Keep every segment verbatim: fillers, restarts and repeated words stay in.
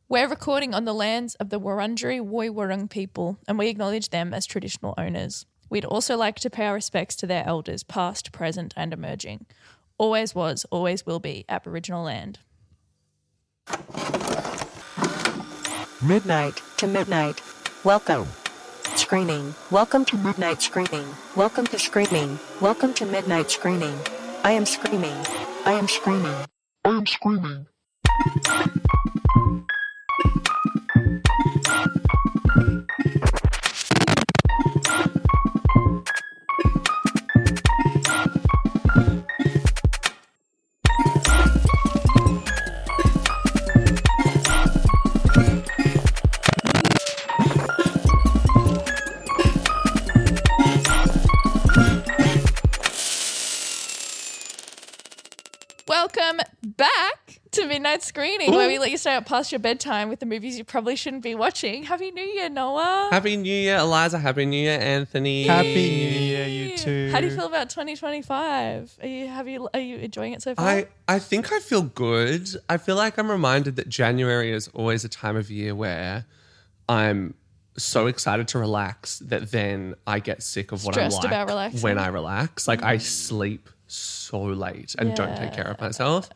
We're recording on the lands of the Wurundjeri Woi Wurrung people, and we acknowledge them as traditional owners. We'd also like to pay our respects to their elders, past, present and emerging. Always was, always will be Aboriginal land. Midnight to midnight. Welcome. Screening. Welcome to midnight screening. Welcome to screaming. Welcome to midnight screening. I am screaming. I am screaming. I am screaming. Welcome back to Midnight Screening, Ooh. Where we let you stay up past your bedtime with the movies you probably shouldn't be watching. Happy New Year, Noah. Happy New Year, Eliza. Happy New Year, Anthony. Happy New Year, you too. How do you feel about twenty twenty-five? Are you have you are you enjoying it so far? I, I think I feel good. I feel like I'm reminded that January is always a time of year where I'm so excited to relax that then I get sick of what Stressed I'm like about relaxing. when I relax. Like mm. I sleep so late and yeah. don't take care of myself.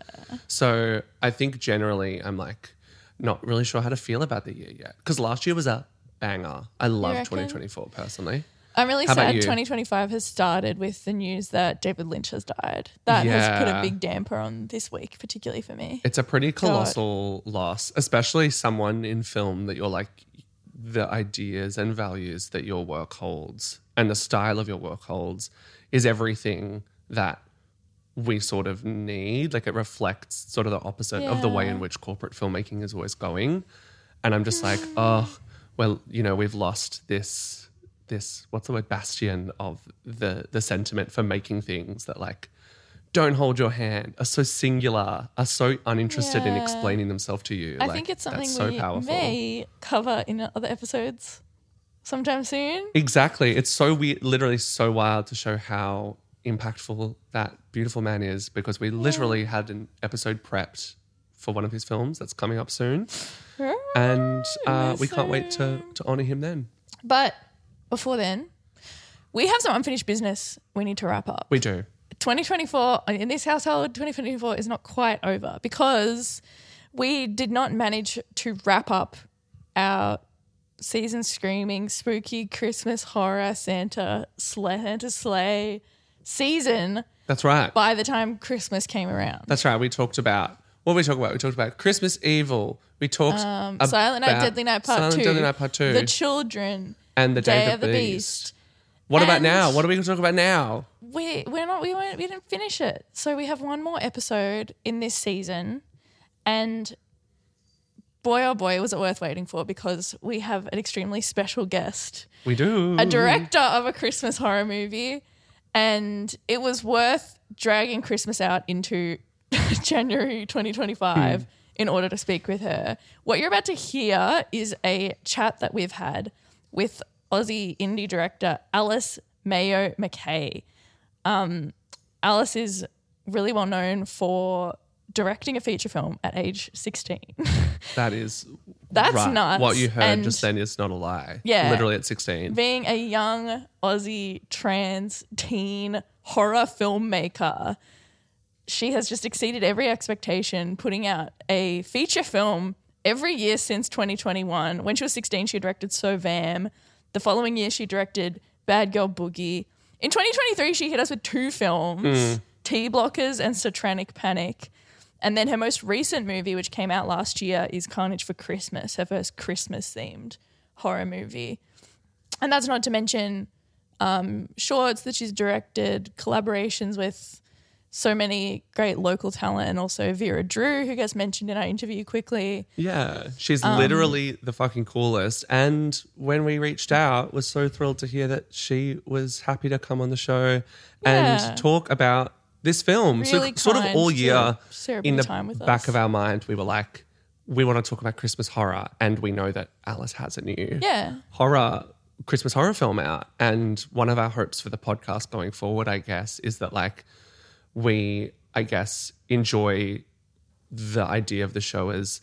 So I think generally I'm like not really sure how to feel about the year yet. Because last year was a banger. I love twenty twenty-four personally. I'm really how sad twenty twenty-five has started with the news that David Lynch has died. That yeah. has put a big damper on this week, particularly for me. It's a pretty colossal God. loss, especially someone in film that you're like the ideas and values that your work holds and the style of your work holds is everything that we sort of need. Like it reflects sort of the opposite yeah. of the way in which corporate filmmaking is always going. And I'm just like, oh, well, you know, we've lost this, this, what's the word, bastion of the the sentiment for making things that like don't hold your hand, are so singular, are so uninterested yeah. in explaining themselves to you. I like, think it's something so we powerful. may cover in other episodes sometime soon. Exactly. It's so weird, literally so wild to show how impactful that beautiful man is because we literally had an episode prepped for one of his films that's coming up soon. And uh, we can't wait to, to honour him then. But before then, we have some unfinished business we need to wrap up. We do. twenty twenty-four, in this household, twenty twenty-four is not quite over because we did not manage to wrap up our season screaming, spooky Christmas horror Santa sleigh, Santa sleigh season. That's right. By the time Christmas came around. That's right. We talked about, what did we talk about? We talked about Christmas Evil. We talked um, about Silent Night, Deadly Night Part Silent two. Deadly Night Part two. The Children. And The Day, Day of the, the Beast. Beast. What and about now? What are we going to talk about now? We we're not we weren't we didn't finish it. So we have one more episode in this season, and boy oh boy was it worth waiting for because we have an extremely special guest. We do. A director of a Christmas horror movie, and it was worth dragging Christmas out into January twenty twenty-five. Hmm. In order to speak with her. What you're about to hear is a chat that we've had with Aussie indie director Alice Mayo McKay. Um, Alice is really well known for directing a feature film at age sixteen. That is That's right. nuts. What you heard and just then is not a lie. Yeah. Literally at sixteen. Being a young Aussie trans teen horror filmmaker, she has just exceeded every expectation, putting out a feature film every year since twenty twenty-one. When she was sixteen, she directed So Vam. The following year, she directed Bad Girl Boogie. In twenty twenty-three, she hit us with two films, mm. T-Blockers and Satanic Panic. And then her most recent movie, which came out last year, is Carnage for Christmas, her first Christmas-themed horror movie. And that's not to mention um, shorts that she's directed, collaborations with so many great local talent, and also Vera Drew, who gets mentioned in our interview quickly. Yeah, she's Um, literally the fucking coolest. And when we reached out, was so thrilled to hear that she was happy to come on the show Yeah. and talk about this film. Really so sort of kind all to year share a bit in of the time with back us. of our mind, we were like, we want to talk about Christmas horror, and we know that Alice has a new Yeah. horror Christmas horror film out. And one of our hopes for the podcast going forward, I guess, is that like we, I guess, enjoy the idea of the show as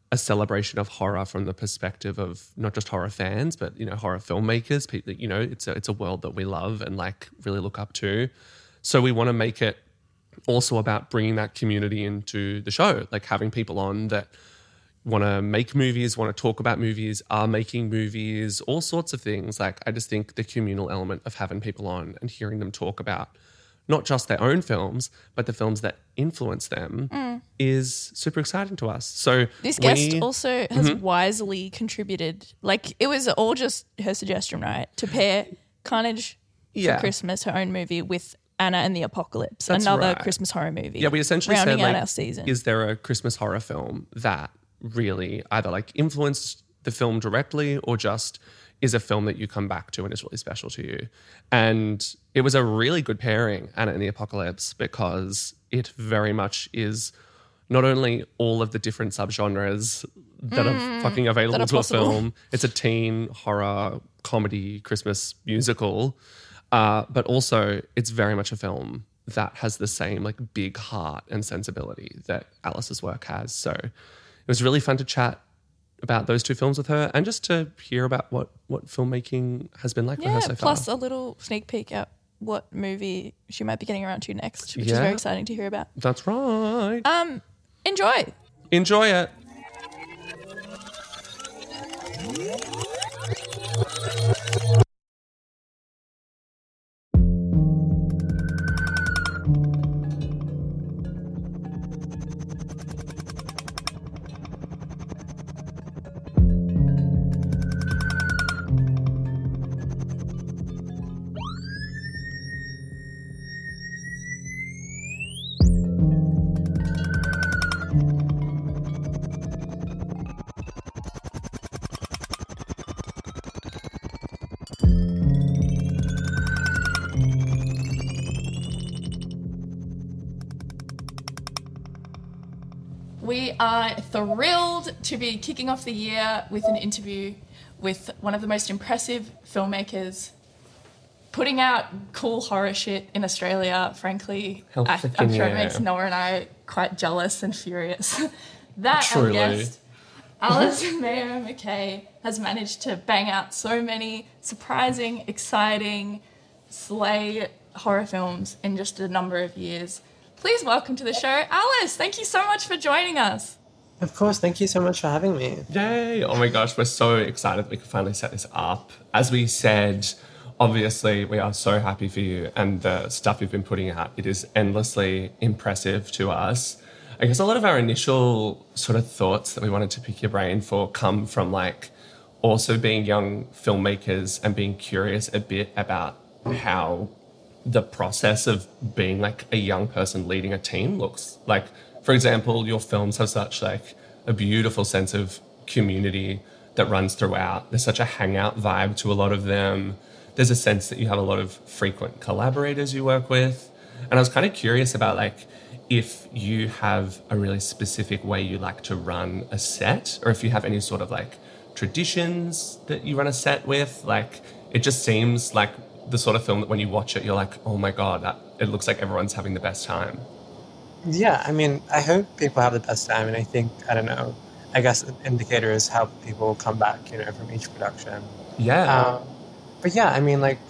a celebration of horror from the perspective of not just horror fans, but, you know, horror filmmakers. People, you know, it's a, it's a world that we love and like really look up to. So we want to make it also about bringing that community into the show, like having people on that want to make movies, want to talk about movies, are making movies, all sorts of things. Like, I just think the communal element of having people on and hearing them talk about not just their own films, but the films that influence them mm. is super exciting to us. So this guest we, also has mm-hmm. wisely contributed. Like, it was all just her suggestion, right? To pair Carnage yeah. for Christmas, her own movie, with Anna and the Apocalypse, That's another right. Christmas horror movie. Yeah, we essentially rounding said, out like, our season. Is there a Christmas horror film that really either like influenced the film directly or just is a film that you come back to and is really special to you? And it was a really good pairing, Anna and the Apocalypse, because it very much is not only all of the different subgenres that mm, are fucking available are to possible. a film. It's a teen horror comedy Christmas musical, uh, but also it's very much a film that has the same like big heart and sensibility that Alice's work has. So it was really fun to chat about those two films with her and just to hear about what, what filmmaking has been like yeah, for her so far. Plus a little sneak peek at what movie she might be getting around to next, which yeah, is very exciting to hear about. That's right. Um, enjoy. Enjoy it. We are thrilled to be kicking off the year with an interview with one of the most impressive filmmakers putting out cool horror shit in Australia. Frankly, I, I'm sure yeah. it makes Noah and I quite jealous and furious. That Truly. our guest, Alice Mayo McKay, has managed to bang out so many surprising, exciting, slay horror films in just a number of years. Please welcome to the show, Alice. Thank you so much for joining us. Of course. Thank you so much for having me. Yay. Oh my gosh, we're so excited that we could finally set this up. As we said, obviously we are so happy for you and the stuff you've been putting out. It is endlessly impressive to us. I guess a lot of our initial sort of thoughts that we wanted to pick your brain for come from like also being young filmmakers and being curious a bit about how the process of being like a young person leading a team looks. Like, for example, your films have such like a beautiful sense of community that runs throughout. There's such a hangout vibe to a lot of them. There's a sense that you have a lot of frequent collaborators you work with. And I was kind of curious about like if you have a really specific way you like to run a set, or if you have any sort of like traditions that you run a set with. Like, it just seems like the sort of film that when you watch it, you're like, oh my God, that, it looks like everyone's having the best time. Yeah, I mean, I hope people have the best time. And I think, I don't know, I guess an indicator is how people come back, you know, from each production. Yeah. Um, but yeah, I mean, like,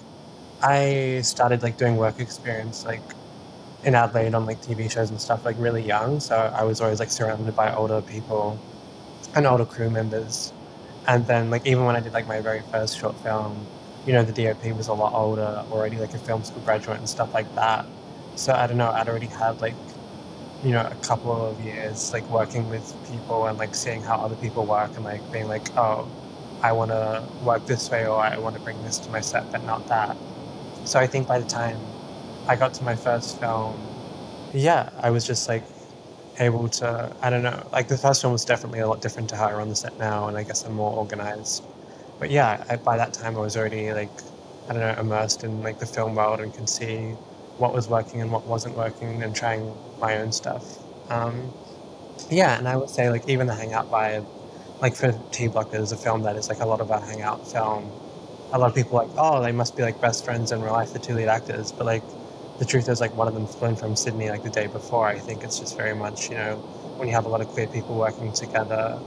I started like doing work experience, like in Adelaide on like T V shows and stuff, like really young. So I was always like surrounded by older people and older crew members. And then like, even when I did like my very first short film, you know, the D O P was a lot older, already like a film school graduate and stuff like that. So I don't know, I'd already had like, you know, a couple of years like working with people and like seeing how other people work and like being like, oh, I want to work this way or I want to bring this to my set, but not that. So I think by the time I got to my first film, yeah, I was just like able to, I don't know, like the first film was definitely a lot different to how I run the set now, and I guess I'm more organized. But yeah, I, by that time I was already like, I don't know, immersed in like the film world and could see what was working and what wasn't working and trying my own stuff. Um, yeah, and I would say like even the Hangout vibe, like for T Blockers, a film that is like a lot of a hangout film, a lot of people are like, oh, they must be like best friends in real life, the two lead actors. But like the truth is like one of them flew in from Sydney like the day before. I think it's just very much, you know, when you have a lot of queer people working together,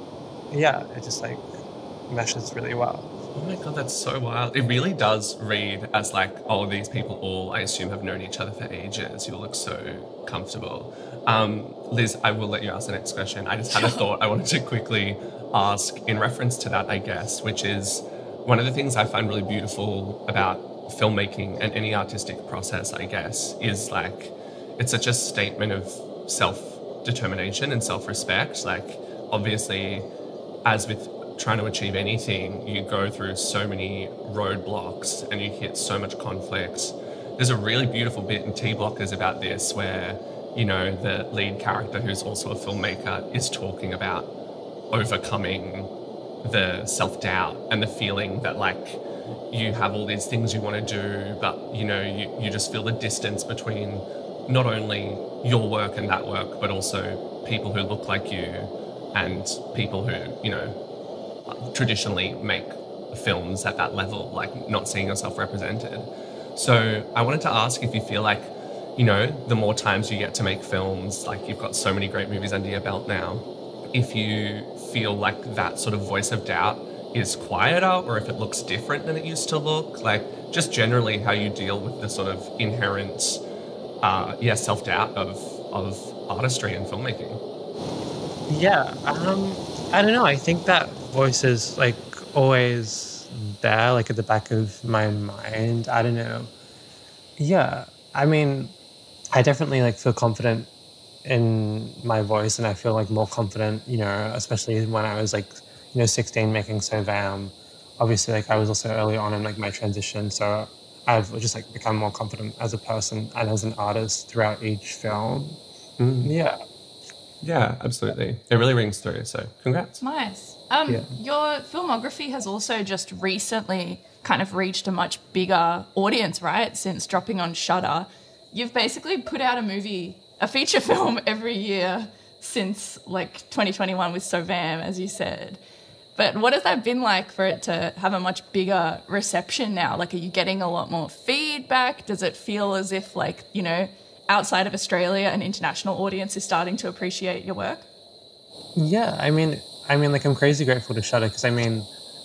yeah, it just like meshes really well. Oh my God, that's so wild. It really does read as like, oh, these people all, I assume, have known each other for ages. You look so comfortable. Um, Liz, I will let you ask the next question. I just had a thought I wanted to quickly ask in reference to that, I guess, which is one of the things I find really beautiful about filmmaking and any artistic process, I guess, is like, it's such a statement of self-determination and self-respect. Like, obviously, as with trying to achieve anything, you go through so many roadblocks and you hit so much conflict. There's a really beautiful bit in T-Blockers about this where, you know, the lead character, who's also a filmmaker, is talking about overcoming the self-doubt and the feeling that, like, you have all these things you want to do, but, you know, you, you just feel the distance between not only your work and that work, but also people who look like you and people who, you know, traditionally make films at that level, like not seeing yourself represented. So I wanted to ask if you feel like, you know, the more times you get to make films, like you've got so many great movies under your belt now, if you feel like that sort of voice of doubt is quieter or if it looks different than it used to look, like just generally how you deal with the sort of inherent, uh, yeah, self-doubt of, of artistry and filmmaking. Yeah, um, I don't know. I think that voice is like always there, like at the back of my mind. I don't know. Yeah, I mean, I definitely like feel confident in my voice, and I feel like more confident, you know, especially when I was like, you know, sixteen making So Vam. Obviously, like I was also early on in like my transition, so I've just like become more confident as a person and as an artist throughout each film. Mm. Yeah. Yeah, absolutely. It really rings through, so congrats. Nice. Um, Yeah. Your filmography has also just recently kind of reached a much bigger audience, right? Since dropping on Shudder. You've basically put out a movie, a feature film every year since like twenty twenty-one with So Vam, as you said. But what has that been like for it to have a much bigger reception now? Like, are you getting a lot more feedback? Does it feel as if, like, you know, outside of Australia, an international audience is starting to appreciate your work? Yeah, I mean, I mean, like I'm crazy grateful to Shudder because I mean,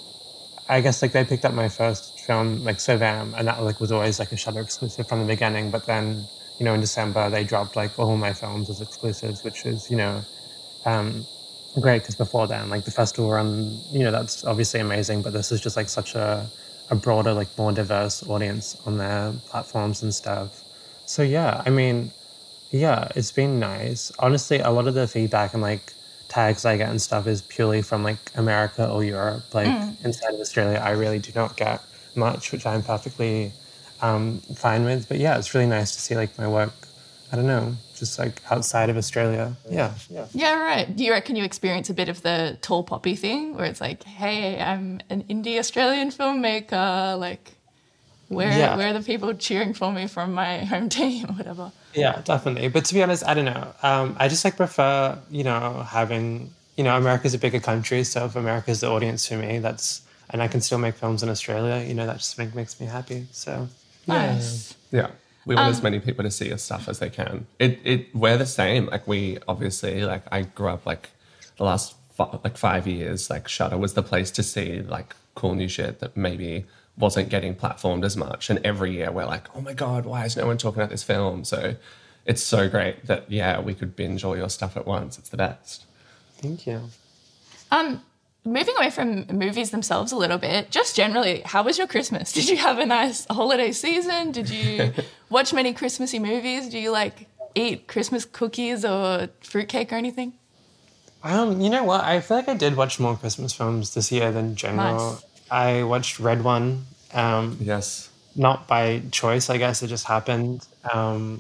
I guess like they picked up my first film, like So Vam, and that like was always like a Shudder exclusive from the beginning. But then, you know, in December they dropped like all my films as exclusives, which is, you know, um, great because before then, like the festival run, you know, that's obviously amazing. But this is just like such a a broader, like more diverse audience on their platforms and stuff. So yeah, I mean, yeah, it's been nice. Honestly, a lot of the feedback and like tags I get and stuff is purely from like America or Europe. Like Mm. inside of Australia, I really do not get much, which I'm perfectly um, fine with. But yeah, it's really nice to see like my work, I don't know, just like outside of Australia. Yeah, yeah. Yeah, right. Do you reckon you experience a bit of the tall poppy thing where it's like, hey, I'm an indie Australian filmmaker, like, where, Yeah. where are the people cheering for me from my home team or whatever? Yeah, definitely. But to be honest, I don't know. Um, I just like prefer, you know, having, you know, America's a bigger country. So if America's the audience for me, that's, and I can still make films in Australia, you know, that just make, makes me happy. So, Nice. Yeah. We want Um, as many people to see your stuff as they can. It it we're the same. Like we obviously like I grew up like the last f- like five years. Like Shudder was the place to see like cool new shit that maybe wasn't getting platformed as much. And every year we're like, oh my God, why is no one talking about this film? So it's so great that yeah we could binge all your stuff at once. It's the best. thank you. Um, moving away from movies themselves a little bit, just generally, how was your Christmas? Did you have a nice holiday season? Did you watch many Christmassy movies? Do you like eat Christmas cookies or fruitcake or anything? Um, you know what? I feel like I did watch more Christmas films this year than general. Nice. I watched Red One, um, Yes. not by choice, I guess. It just happened. Um,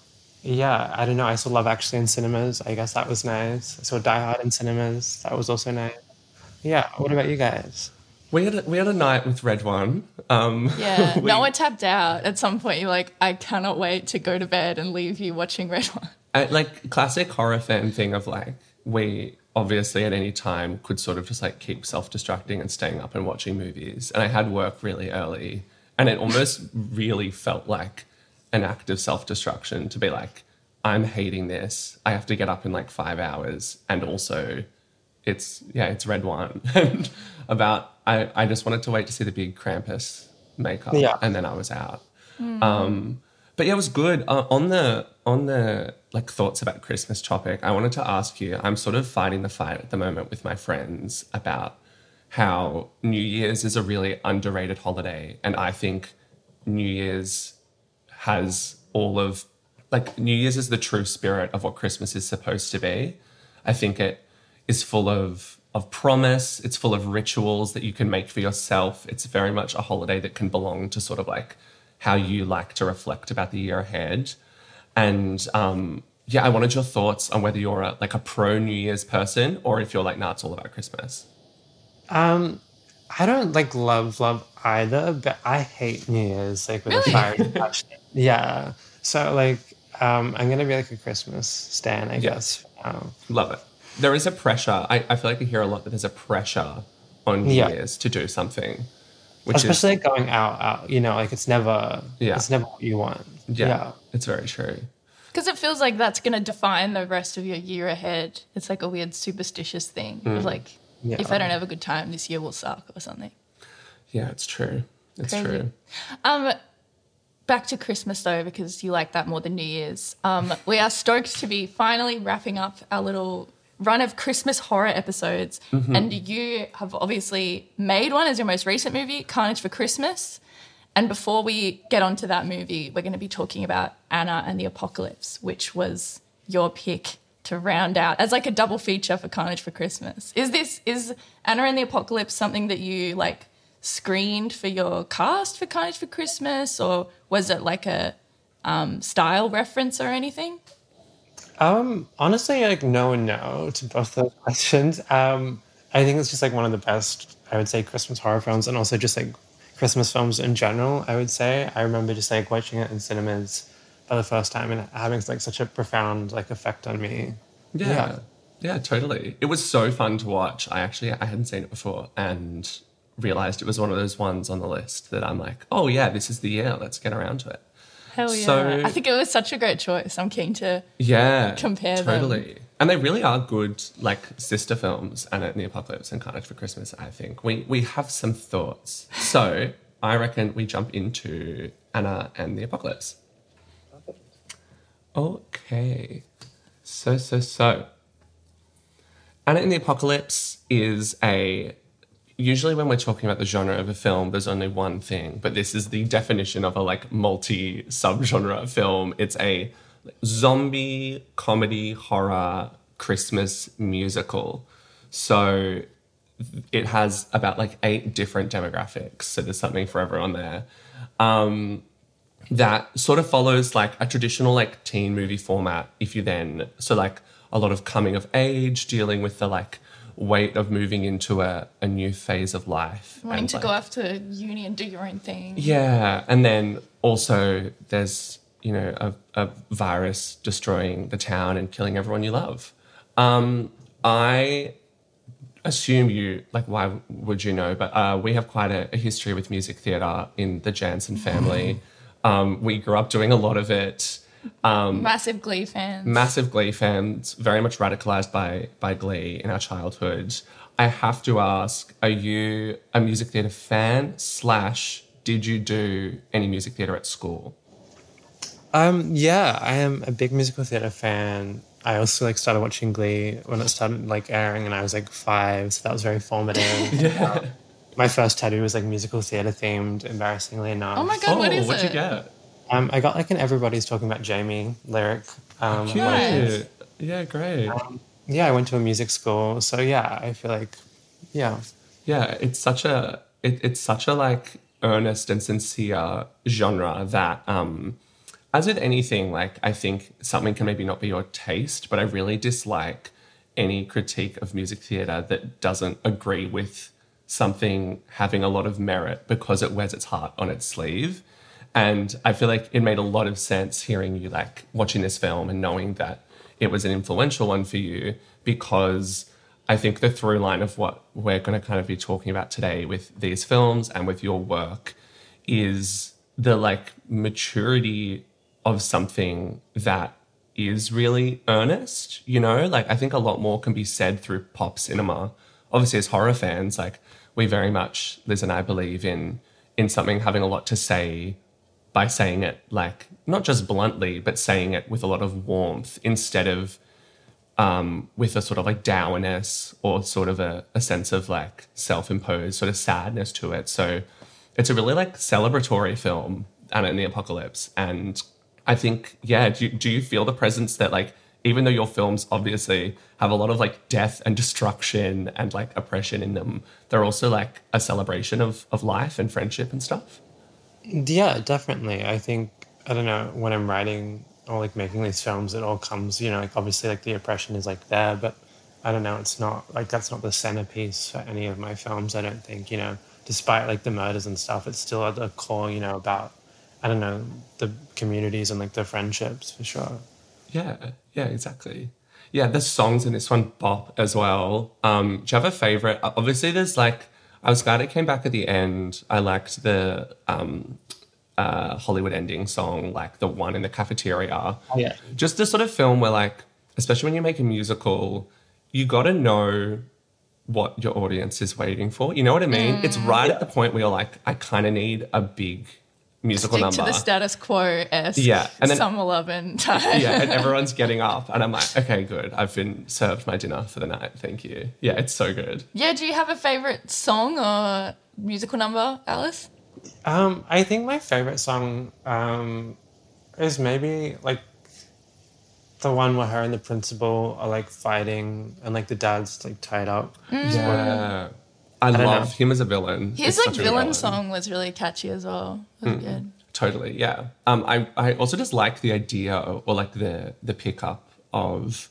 yeah, I don't know. I saw Love Actually in cinemas. I guess that was nice. I saw Die Hard in cinemas. That was also nice. Yeah. What about you guys? We had a, we had a night with Red One. Um, Yeah, we- Noah tapped out at some point. You're like, I cannot wait to go to bed and leave you watching Red One. Uh, like classic horror fan thing of like we obviously at any time could sort of just like keep self-destructing and staying up and watching movies, and I had work really early, and it almost really felt like an act of self-destruction to be like, I'm hating this, I have to get up in like five hours and also it's yeah, it's red wine. And about I, I just wanted to wait to see the big Krampus makeup, Yeah. and then I was out. Um, but yeah, it was good. Uh, on the on the like thoughts about Christmas topic, I wanted to ask you. I'm sort of fighting the fight at the moment with my friends about how New Year's is a really underrated holiday, and I think New Year's has all of like New Year's is the true spirit of what Christmas is supposed to be. I think it is full of of promise. It's full of rituals that you can make for yourself. It's very much a holiday that can belong to sort of like how you like to reflect about the year ahead. And um, yeah, I wanted your thoughts on whether you're a, like a pro New Year's person or if you're like, nah, it's all about Christmas. Um, I don't like love love either, but I hate New Year's like with Really? a fiery passion. Yeah. So like, um, I'm gonna be like a Christmas stan, I Yeah. guess. Um, Love it. There is a pressure. I, I feel like I hear a lot that there's a pressure on New Yeah. Year's to do something, which especially like going out, out. You know, like it's never. Yeah. It's never what you want. is yeah, Yeah. it's very true. Because it feels like that's going to define the rest of your year ahead. It's like a weird superstitious thing of like, Yeah. if I don't have a good time, this year will suck or something. Yeah, it's true. It's Crazy. true. Um, back to Christmas though, because you like that more than New Year's. Um, we are stoked to be finally wrapping up our little run of Christmas horror episodes, and you have obviously made one as your most recent movie, Carnage for Christmas. And before we get onto that movie, we're going to be talking about Anna and the Apocalypse, which was your pick to round out as like a double feature for Carnage for Christmas. Is this is Anna and the Apocalypse something that you like screened for your cast for Carnage for Christmas, or was it like a um, style reference or anything? Um, honestly, like no and no to both those questions. Um, I think it's just like one of the best, I would say, Christmas horror films, and also just like Christmas films in general. I would say I remember just like watching it in cinemas for the first time and having like such a profound like effect on me. Yeah. Yeah. Yeah, totally. It was so fun to watch. I actually I hadn't seen it before and realized it was one of those ones on the list that I'm like, oh yeah, this is the year. Let's get around to it. Hell yeah. So- I think it was such a great choice. I'm keen to Yeah. Compare them. totally. And they really are good like sister films, Anna and the Apocalypse and Carnage for Christmas, I think. We we have some thoughts. So I reckon we jump into Anna and the Apocalypse. Okay. So so so Anna and the Apocalypse is a usually when we're talking about the genre of a film, there's only one thing, but this is the definition of a like multi subgenre film. It's a zombie comedy horror Christmas musical. So it has about like eight different demographics. So there's something for everyone there. Um, that sort of follows like a traditional like teen movie format. If you then, so like a lot of coming of age, dealing with the like weight of moving into a, a new phase of life. wanting and, to like, go off to uni and do your own thing. yeah. And then also there's, you know, a, a virus destroying the town and killing everyone you love. Um, I assume you, like, why would you know? But uh, we have quite a, a history with music theatre in the Jansen family. Um, we grew up doing a lot of it. Um, Massive Glee fans. massive Glee fans, very much radicalized by by Glee in our childhood. I have to ask, are you a music theatre fan slash did you do any music theatre at school? Um, yeah, I am a big musical theatre fan. I also like started watching Glee when it started like airing, and I was like five, so that was very formative. Yeah. Um, my first tattoo was like musical theatre themed, embarrassingly enough. Oh my God, what is what'd it? you get? Um, I got like an "Everybody's Talking About Jamie" lyric. Um, when I was- Cute. Yeah, great. yeah, I went to a music school, so yeah, I feel like, yeah, Yeah, it's such a it, it's such a like earnest and sincere genre that um as with anything, like I think something can maybe not be your taste, but I really dislike any critique of music theatre that doesn't agree with something having a lot of merit because it wears its heart on its sleeve. And I feel like it made a lot of sense hearing you like watching this film and knowing that it was an influential one for you, because I think the through line of what we're going to kind of be talking about today with these films and with your work is the like maturity of something that is really earnest, you know? Like, I think a lot more can be said through pop cinema. Obviously, as horror fans, like, we very much, Liz and I, believe in in something having a lot to say by saying it, like, not just bluntly, but saying it with a lot of warmth instead of um, with a sort of, like, dourness or sort of a, a sense of, like, self-imposed sort of sadness to it. So it's a really, like, celebratory film, Anna and the Apocalypse. And I think, yeah, do, do you feel the presence that, like, even though your films obviously have a lot of, like, death and destruction and, like, oppression in them, they're also, like, a celebration of, of life and friendship and stuff? Yeah, definitely. I think, I don't know, when I'm writing or, like, making these films, it all comes, you know, like, obviously, like, the oppression is, like, there, but I don't know, it's not, like, that's not the centerpiece for any of my films, I don't think, you know, despite, like, the murders and stuff, it's still at the core, you know, about, I don't know, the communities and, like, the friendships, for sure. Yeah, yeah, exactly. Yeah, the songs in this one bop as well. Um, do you have a favourite? Obviously, there's, like, I was glad it came back at the end. I liked the um, uh, Hollywood ending song, like the one in the cafeteria. Oh, yeah. Just this sort of film where, like, especially when you make a musical, you got to know what your audience is waiting for. You know what I mean? Mm. It's right yeah. at the point where you're like, I kind of need a big musical Stick number. to the status quo-esque yeah. and then, Summer Lovin' time. Yeah, and everyone's getting up and I'm like, okay, good. I've been served my dinner for the night. Thank you. Yeah, it's so good. Yeah, do you have a favourite song or musical number, Alice? Um, I think my favourite song um, is maybe, like, the one where her and the principal are, like, fighting and, like, the dad's, like, tied up. Mm. Yeah. I, I love know. him as a villain. His, it's like, villain song was really catchy as well. It was mm, good. Totally, yeah. Um, I, I also just like the idea or, like, the the pickup of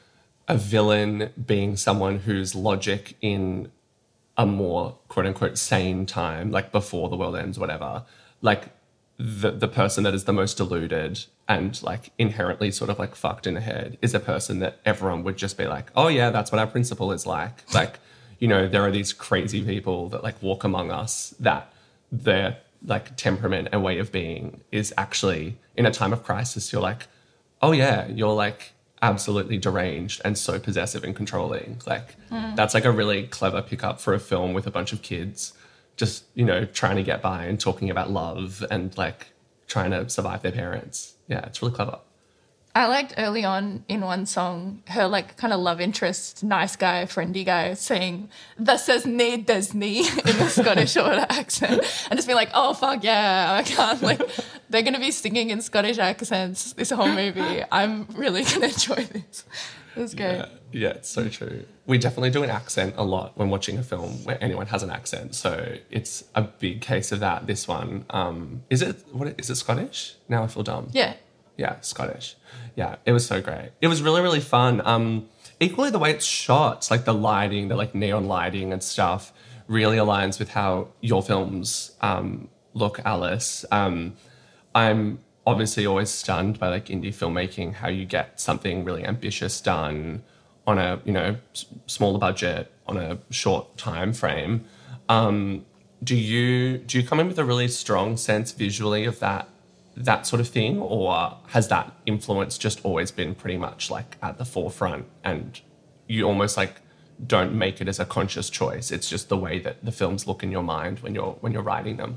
a villain being someone whose logic in a more quote-unquote sane time, like before the world ends, whatever, like the the person that is the most deluded and, like, inherently sort of, like, fucked in the head is a person that everyone would just be like, oh, yeah, that's what our principal is like. Like, you know, there are these crazy people that, like, walk among us that their, like, temperament and way of being is actually, in a time of crisis, you're like, oh, yeah, you're, like, absolutely deranged and so possessive and controlling. Like, mm. that's, like, a really clever pickup for a film with a bunch of kids just, you know, trying to get by and talking about love and, like, trying to survive their parents. Yeah, it's really clever. I liked early on in one song, her, like, kind of love interest, nice guy, friendly guy, saying, "This is nee, Disney," in the Scottish accent. And just be like, oh, fuck yeah, I can't, like, they're going to be singing in Scottish accents this whole movie. I'm really going to enjoy this. It was great. Yeah, yeah, it's so true. We definitely do an accent a lot when watching a film where anyone has an accent. So it's a big case of that, this one. Um, is it, what is it, Scottish? Now I feel dumb. Yeah. Yeah, Scottish. Yeah, it was so great. It was really, really fun. Um, equally, the way it's shot, like the lighting, the, like, neon lighting and stuff, really aligns with how your films um, look, Alice. Um, I'm obviously always stunned by, like, indie filmmaking, how you get something really ambitious done on a, you know, s- smaller budget, on a short time frame. Um, do you do you come in with a really strong sense visually of that that sort of thing, or has that influence just always been pretty much, like, at the forefront and you almost, like, don't make it as a conscious choice? It's just the way that the films look in your mind when you're when you're writing them.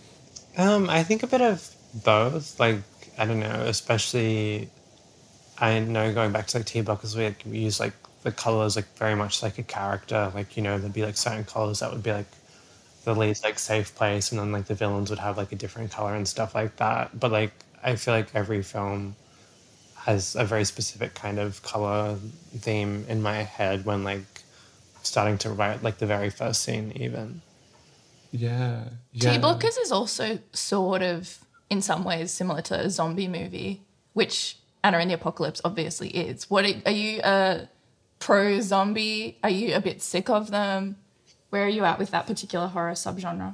Um, I think a bit of both. Like, I don't know, especially I know going back to, like, T-Blockers, we, like, we use, like, the colours, like, very much like a character. Like, you know, there'd be, like, certain colours that would be, like, the lead's, like, safe place, and then, like, the villains would have, like, a different color and stuff like that. But, like, I feel like every film has a very specific kind of color theme in my head when, like, starting to write, like, the very first scene even. Yeah. yeah. T-Blockers is also sort of, in some ways, similar to a zombie movie, which Anna and the Apocalypse obviously is. What are, are you a pro-zombie? Are you a bit sick of them? Where are you at with that particular horror subgenre?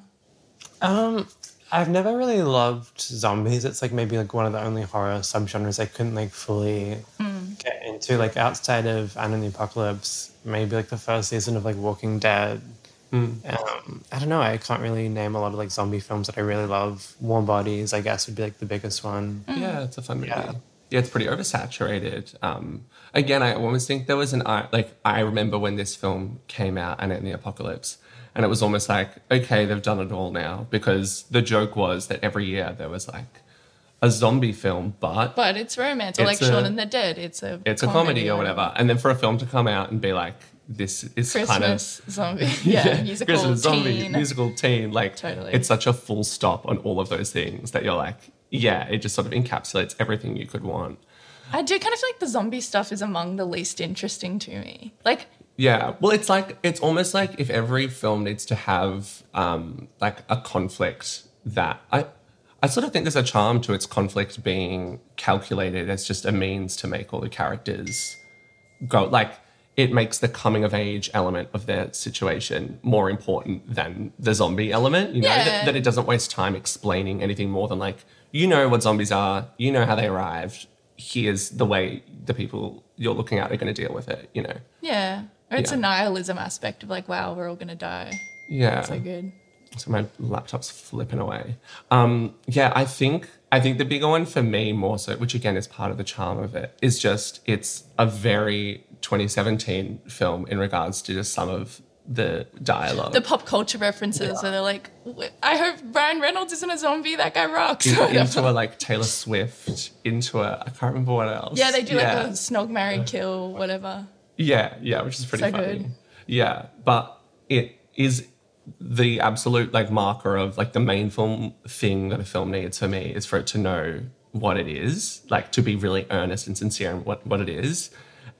Um, I've never really loved zombies. It's, like, maybe, like, one of the only horror subgenres I couldn't, like, fully mm. get into. Like, outside of Anna and the Apocalypse, maybe, like, the first season of, like, Walking Dead. Mm. Um, I don't know. I can't really name a lot of, like, zombie films that I really love. Warm Bodies, I guess, would be, like, the biggest one. Mm. Yeah, it's a fun movie. Yeah. Yeah, it's pretty oversaturated. Um, again, I almost think there was an like I remember when this film came out, Ant and the Apocalypse, and it was almost like, okay, they've done it all now, because the joke was that every year there was like a zombie film, but But it's romance, or It's like Shaun a- and the Dead. It's a it's a comedy or whatever. And then for a film to come out and be like, this is kind of Christmas zombie. Yeah, musical Christmas zombie, teen. musical teen. Like, Totally. it's such a full stop on all of those things that you're like, yeah, it just sort of encapsulates everything you could want. I do kind of feel like the zombie stuff is among the least interesting to me. Like, Yeah, well, it's like it's almost like if every film needs to have um, like a conflict that I, I sort of think there's a charm to its conflict being calculated as just a means to make all the characters go. Like, it makes the coming of age element of their situation more important than the zombie element. You know, Yeah. that, that it doesn't waste time explaining anything more than like, you know what zombies are, you know how they arrived. Here's the way the people you're looking at are going to deal with it. You know. yeah. Or it's Yeah. a nihilism aspect of like, wow, we're all going to die. Yeah. So good. So my laptop's flipping away. Um, yeah, I think I think the bigger one for me more so, which again is part of the charm of it, is just it's a very twenty seventeen film in regards to just some of the dialogue. The pop culture references where they're like, I hope Ryan Reynolds isn't a zombie. That guy rocks. In- into a like Taylor Swift, into a I can't remember what else. yeah, they do yeah. like a snog, marry, kill, whatever. Yeah, yeah, which is pretty So funny. good. Yeah, but it is the absolute like marker of like the main film thing that a film needs for me is for it to know what it is, like to be really earnest and sincere in what, what it is.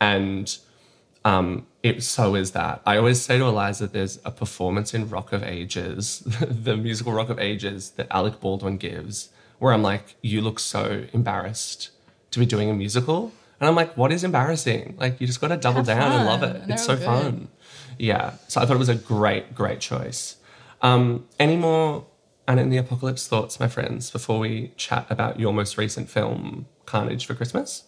And um, it so is that. I always say to Eliza, there's a performance in Rock of Ages, the musical Rock of Ages that Alec Baldwin gives, where I'm like, you look so embarrassed to be doing a musical. And I'm like, what is embarrassing? Like, you just got to double Have down and love fun. it. And It's so they're all good. fun. Yeah. So I thought it was a great, great choice. Um, any more Ant and the Apocalypse thoughts, my friends, before we chat about your most recent film, Carnage for Christmas?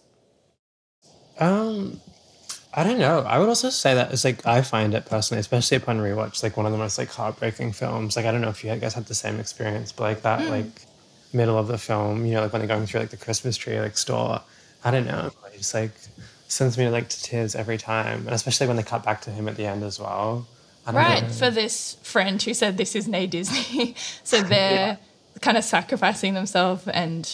Um, I don't know. I would also say that it's like I find it personally, especially upon rewatch, like one of the most like heartbreaking films. Like I don't know if you guys had the same experience, but like that like middle of the film, you know, like when they're going through like the Christmas tree like store. I don't know. It just like sends me like to tears every time, and especially when they cut back to him at the end as well. I don't Right, know. for this friend who said this is Nay Disney. So they're kind of sacrificing themselves and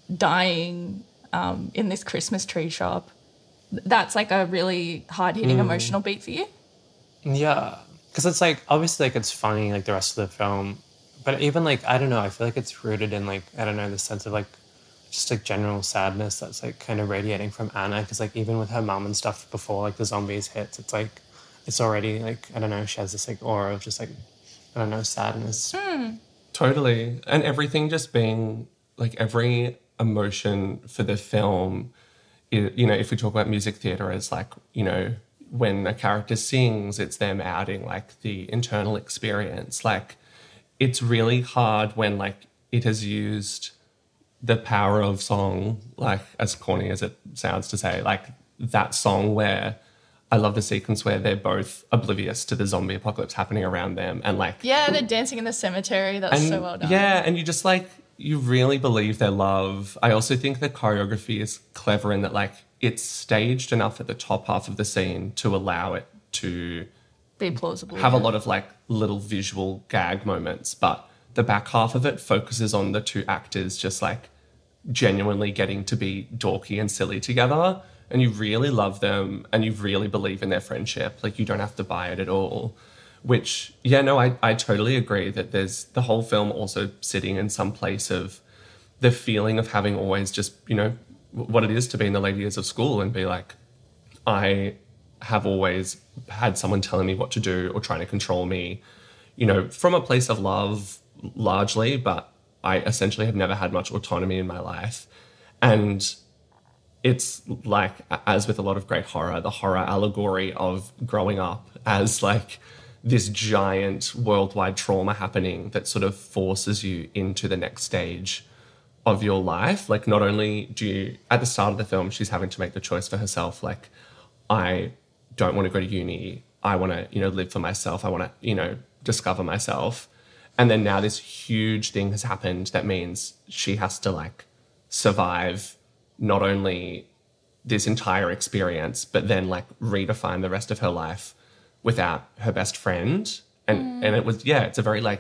dying um, in this Christmas tree shop. That's like a really hard-hitting emotional beat for you? Yeah, because it's like obviously like it's funny like the rest of the film, but even like I don't know, I feel like it's rooted in like I don't know the sense of like just like general sadness that's like kind of radiating from Anna, because like even with her mum and stuff before like the zombies hits, it's like it's already like I don't know, she has this like aura of just like I don't know sadness. Totally. And everything just being like every emotion for the film, i- you know, if we talk about music theatre as like, you know, when a character sings, it's them outing like the internal experience. Like it's really hard when like it has used the power of song, like as corny as it sounds to say, like that song where I love the sequence where they're both oblivious to the zombie apocalypse happening around them and like Yeah, they're dancing in the cemetery. That's and so well done. yeah, and you just like you really believe their love. I also think the choreography is clever in that like it's staged enough at the top half of the scene to allow it to Be plausible. have a yeah. lot of like little visual gag moments, but the back half of it focuses on the two actors just like genuinely getting to be dorky and silly together, and you really love them and you really believe in their friendship. Like you don't have to buy it at all. Which, yeah, no, I, I totally agree that there's the whole film also sitting in some place of the feeling of having always just, you know, w- what it is to be in the later years of school and be like, I have always had someone telling me what to do or trying to control me, you know, from a place of love largely, but I essentially have never had much autonomy in my life. And it's like, as with a lot of great horror, the horror allegory of growing up as like this giant worldwide trauma happening that sort of forces you into the next stage of your life. Like not only do you, at the start of the film, she's having to make the choice for herself, like, I don't want to go to uni. I want to, you know, live for myself. I want to, you know, discover myself. And then now this huge thing has happened that means she has to like survive not only this entire experience, but then like redefine the rest of her life without her best friend. And mm. and it was, yeah, it's a very like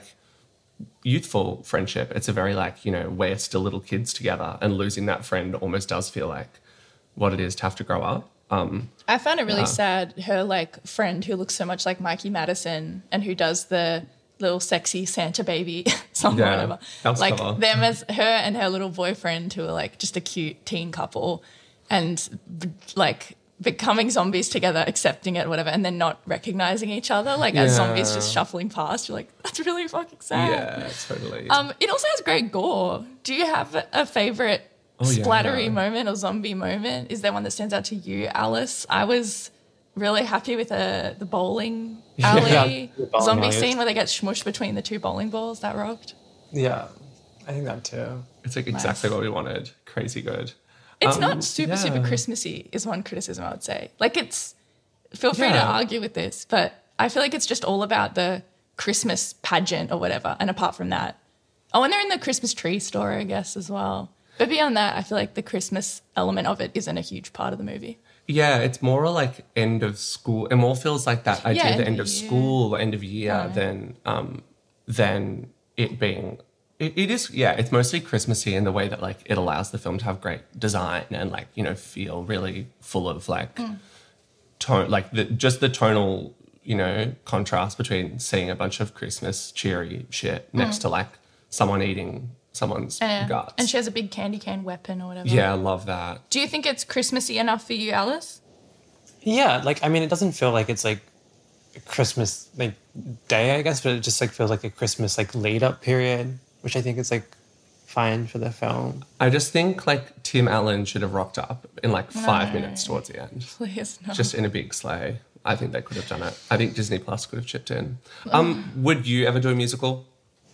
youthful friendship. It's a very like, you know, we're still little kids together, and losing that friend almost does feel like what it is to have to grow up. Um, I found it really yeah. sad, her like friend who looks so much like Mikey Madison and who does the little sexy Santa baby song yeah, or whatever. Like cover. them as her and her little boyfriend who are like just a cute teen couple and like becoming zombies together, accepting it, whatever, and then not recognizing each other, like yeah. as zombies just shuffling past. You're like, that's really fucking sad. Yeah, totally. Um, it also has great gore. Do you have a favorite Oh, yeah. splattery moment or zombie moment? Is there one that stands out to you, Alice? I was really happy with the the bowling alley Yeah, the bowling zombie alley. scene where they get smushed between the two bowling balls. That rocked. Yeah, I think that too. It's like exactly Nice. what we wanted. Crazy good. It's Um, not super, yeah. super Christmassy is one criticism I would say. Like it's, feel free to Yeah. argue with this, but I feel like it's just all about the Christmas pageant or whatever. And apart from that, oh, and they're in the Christmas tree store, I guess, as well. But beyond that, I feel like the Christmas element of it isn't a huge part of the movie. Yeah, it's more like end of school. It more feels like that idea Yeah, of the end end of of year. school or end of year Right. than um, than it being. It, it is, yeah. It's mostly Christmassy in the way that like it allows the film to have great design and like you know feel really full of like Mm. tone, like the just the tonal you know contrast between seeing a bunch of Christmas cheery shit next to like someone eating someone's Uh, guts. and she has a big candy cane weapon or whatever. yeah, I love that. Do you think it's Christmassy enough for you, Alice? Yeah, like I mean, it doesn't feel like it's like a Christmas like day, I guess, but it just like feels like a Christmas like lead up period, which I think is like fine for the film. I just think like Tim Allen should have rocked up in like five minutes towards the end. Please, no. Just in a big sleigh. I think they could have done it. I think Disney Plus could have chipped in. Um, would you ever do a musical?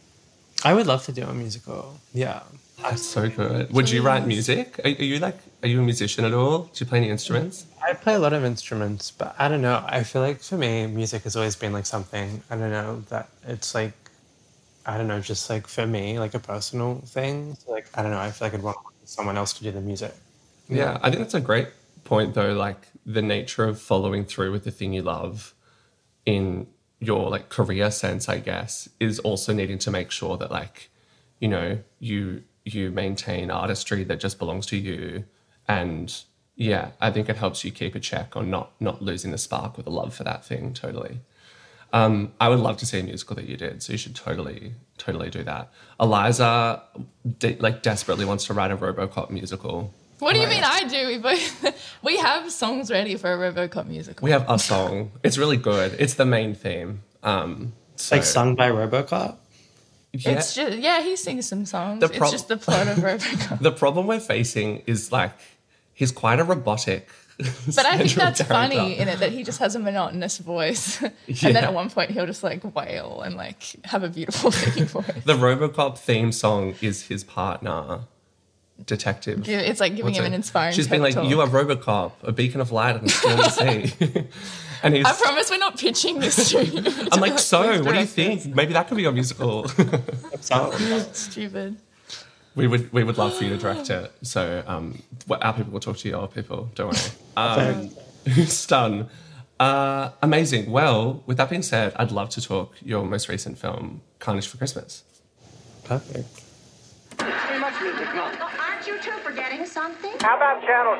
I would love to do a musical. Yeah. That's so good. Would you write music? Are, are you like, are you a musician at all? Do you play any instruments? I play a lot of instruments, but I don't know. I feel like for me, music has always been like something, I don't know, that it's like, I don't know, just like for me, like a personal thing. So, like, I don't know, I feel like I'd want someone else to do the music. Yeah, I think that's a great point though. Like the nature of following through with the thing you love in your like career sense, I guess, is also needing to make sure that like, you know, you you maintain artistry that just belongs to you. And yeah, I think it helps you keep a check on not not losing the spark or the love for that thing. Totally. Um, I would love to see a musical that you did, so you should totally, totally do that. Eliza, de- like, desperately wants to write a RoboCop musical. What do you mean I do? We both we have songs ready for a RoboCop musical. We have a song. It's really good. It's the main theme. Um, so, Like sung by RoboCop? yeah. It's just yeah, he sings some songs. The it's prob- just the plot of RoboCop. The problem we're facing is like he's quite a robotic. But I think central that's character. funny in it that he just has a monotonous voice, and then Yeah. at one point he'll just like wail and like have a beautiful singing voice. The RoboCop theme song is his partner, detective. Yeah, it's like giving What's him it? an inspiring. She's been pep like, talk. "You are RoboCop, a beacon of light on the stormy sea," and he's. I promise we're not pitching this to you. I'm like, so Please what do you direct think? us. Maybe that could be your musical. So, Stupid. we would we would love for you to direct it. So um, what- our people will talk to your people. Don't worry. Um, Stun. Uh, amazing. Well, with that being said, I'd love to talk your most recent film, Carnage for Christmas. perfect. Very much music, no. Well, aren't you two forgetting something? How about channel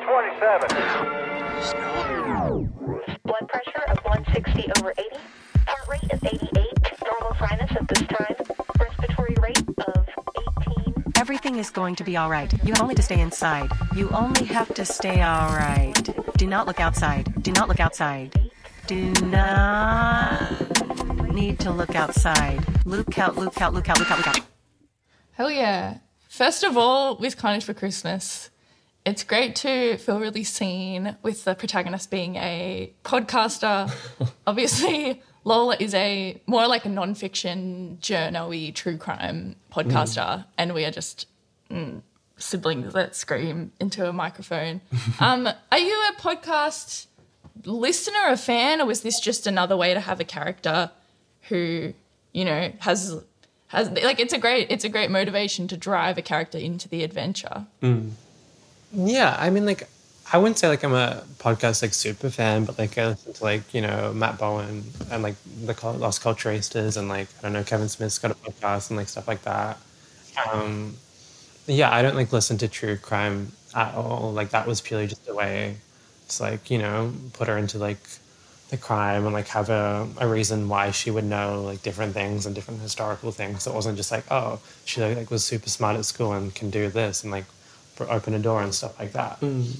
twenty-seven? Blood pressure of one sixty over eighty. Heart rate is eighty-eight. Normal sinus at this time. Respiratory rate of eighteen. Everything is going to be all right. You have only to stay inside. You only have to stay all right. Do not look outside. Do not look outside. Do not need to look outside. Look out, look out, look out, look out, look out. Hell yeah. First of all, with Carnage for Christmas, it's great to feel really seen with the protagonist being a podcaster. Obviously, Lola is a more like a non-fiction, journo-y, true crime podcaster, and we are just mm, siblings that scream into a microphone. um, are you a podcast listener, a fan, or was this just another way to have a character who, you know, has has like it's a great it's a great motivation to drive a character into the adventure? Yeah, I mean, like, I wouldn't say like I'm a podcast like super fan, but like I listen to like you know Matt Bowen and like the Cul- Lost Culturistas and like I don't know Kevin Smith's got a podcast and like stuff like that. Um, yeah, I don't like listen to true crime at all. Like that was purely just a way to like you know put her into like the crime and like have a, a reason why she would know like different things and different historical things. It wasn't just like oh she like was super smart at school and can do this and like for open a door and stuff like that.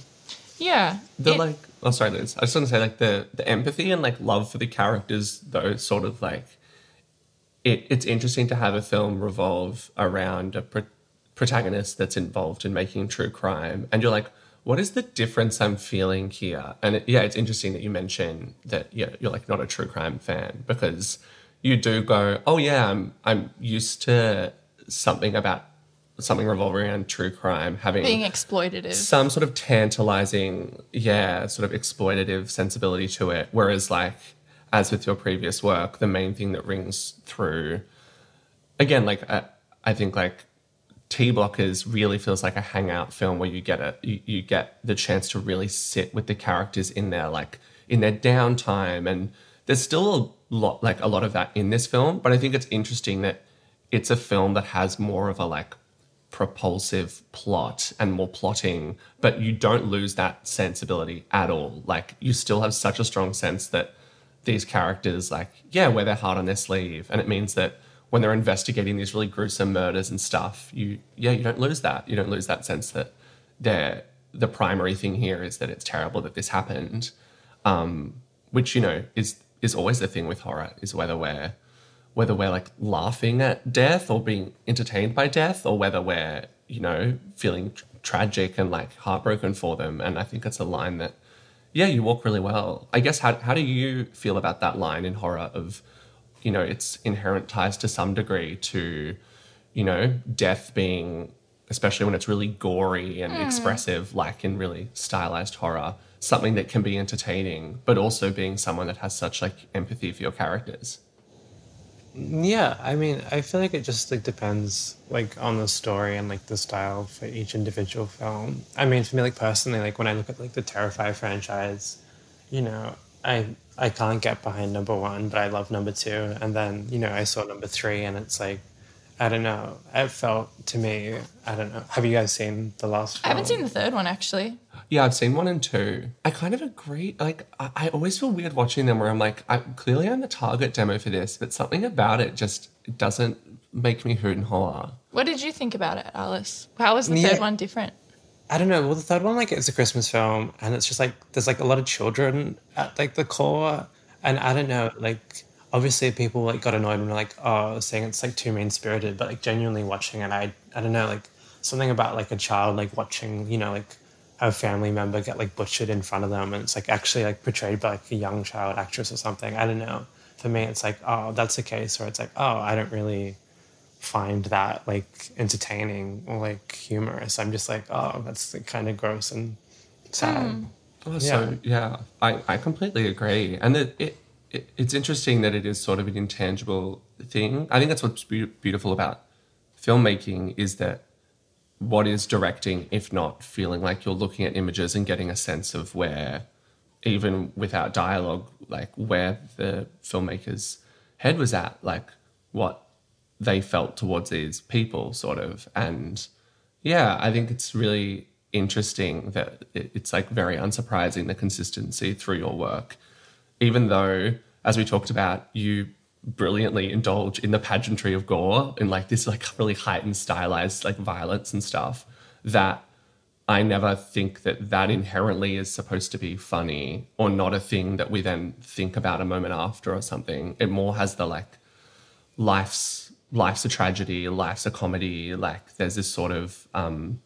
Yeah. The it- like, oh sorry, Liz. I just want to say like the the empathy and like love for the characters, though, sort of like it. It's interesting to have a film revolve around a pro- protagonist that's involved in making true crime, and you're like, what is the difference I'm feeling here? And it, yeah, it's interesting that you mention that yeah, you're like not a true crime fan because you do go, oh yeah, I'm I'm used to something about something revolving around true crime having being exploitative. some sort of tantalizing, yeah, sort of exploitative sensibility to it. Whereas, like, as with your previous work, the main thing that rings through, again, like, I, I think, like, T Blockers really feels like a hangout film where you get a you, you get the chance to really sit with the characters in their, like, in their downtime. And there's still a lot, like, a lot of that in this film. But I think it's interesting that it's a film that has more of a, like, propulsive plot and more plotting, but you don't lose that sensibility at all. Like you still have such a strong sense that these characters, like, yeah, wear their heart on their sleeve. And it means that when they're investigating these really gruesome murders and stuff, you, yeah, you don't lose that. You don't lose that sense that they're, the primary thing here is that it's terrible that this happened. Um, which, you know, is, is always the thing with horror, is whether we're, whether we're like laughing at death or being entertained by death or whether we're, you know, feeling tr- tragic and like heartbroken for them. And I think it's a line that, yeah, you walk really well. I guess, how, how do you feel about that line in horror of, you know, its inherent ties to some degree to, you know, death being, especially when it's really gory and Mm. expressive, like in really stylized horror, something that can be entertaining, but also being someone that has such like empathy for your characters? Yeah, I mean, I feel like it just like depends like on the story and like the style for each individual film. I mean, for me, like personally, like when I look at like the Terrifier franchise, you know, I I can't get behind number one, but I love number two. And then, you know, I saw number three and it's like, I don't know, it felt to me, I don't know. Have you guys seen the last film? I haven't seen the third one actually. Yeah, I've seen one and two. I kind of agree. Like, I, I always feel weird watching them where I'm like, I, clearly I'm the target demo for this, but something about it just doesn't make me hoot and holler. What did you think about it, Alice? How was the Yeah. third one different? I don't know. Well, the third one, like, it's a Christmas film, and it's just like there's like a lot of children at like the core, and I don't know, like obviously people like got annoyed when they're like, oh, saying it's like too mean spirited, but like genuinely watching it, I I don't know, like something about like a child like watching, you know, like a family member get like butchered in front of them, and it's like actually like portrayed by like a young child actress or something. I don't know. For me, it's like, oh, that's the case, or it's like, oh, I don't really find that like entertaining or like humorous. I'm just like, oh, that's like, kind of gross and sad. Oh, so yeah, I, I completely agree. And it, it, it it's interesting that it is sort of an intangible thing. I think that's what's be- beautiful about filmmaking is that what is directing, if not feeling like you're looking at images and getting a sense of where, even without dialogue, like where the filmmaker's head was at, like what they felt towards these people, sort of. And yeah, I think it's really interesting that it- it's like very unsurprising, the consistency through your work, even though, as we talked about, you brilliantly indulge in the pageantry of gore and like this like really heightened stylized like violence and stuff, that I never think that that inherently is supposed to be funny or not a thing that we then think about a moment after or something. It more has the like life's life's a tragedy, life's a comedy, like there's this sort of um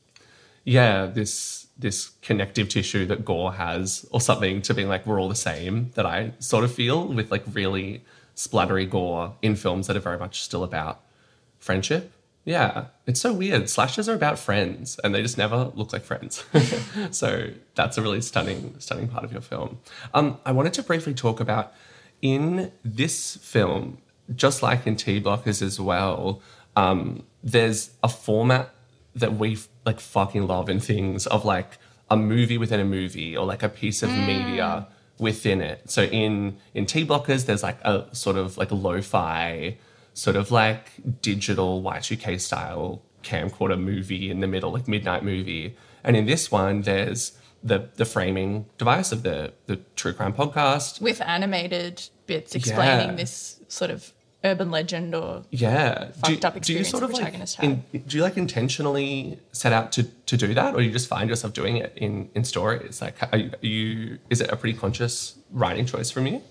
yeah this this connective tissue that gore has or something to being like we're all the same, that I sort of feel with like really splattery gore in films that are very much still about friendship. Yeah, it's so weird. Slashers are about friends and they just never look like friends. So that's a really stunning, stunning part of your film. Um, I wanted to briefly talk about, in this film, just like in T Blockers as well, um, there's a format that we like fucking love in things of like a movie within a movie or like a piece of media within it. So in in T Blockers, there's like a sort of like a lo-fi, sort of like digital Y two K style camcorder movie in the middle, like midnight movie. And in this one, there's the the framing device of the the true crime podcast with animated bits explaining Yeah. this sort of urban legend or Yeah. fucked up do you experience sort of the like protagonist had. in, do you like intentionally set out to to do that, or you just find yourself doing it in in stories? Like, are you, are you is it a pretty conscious writing choice from you?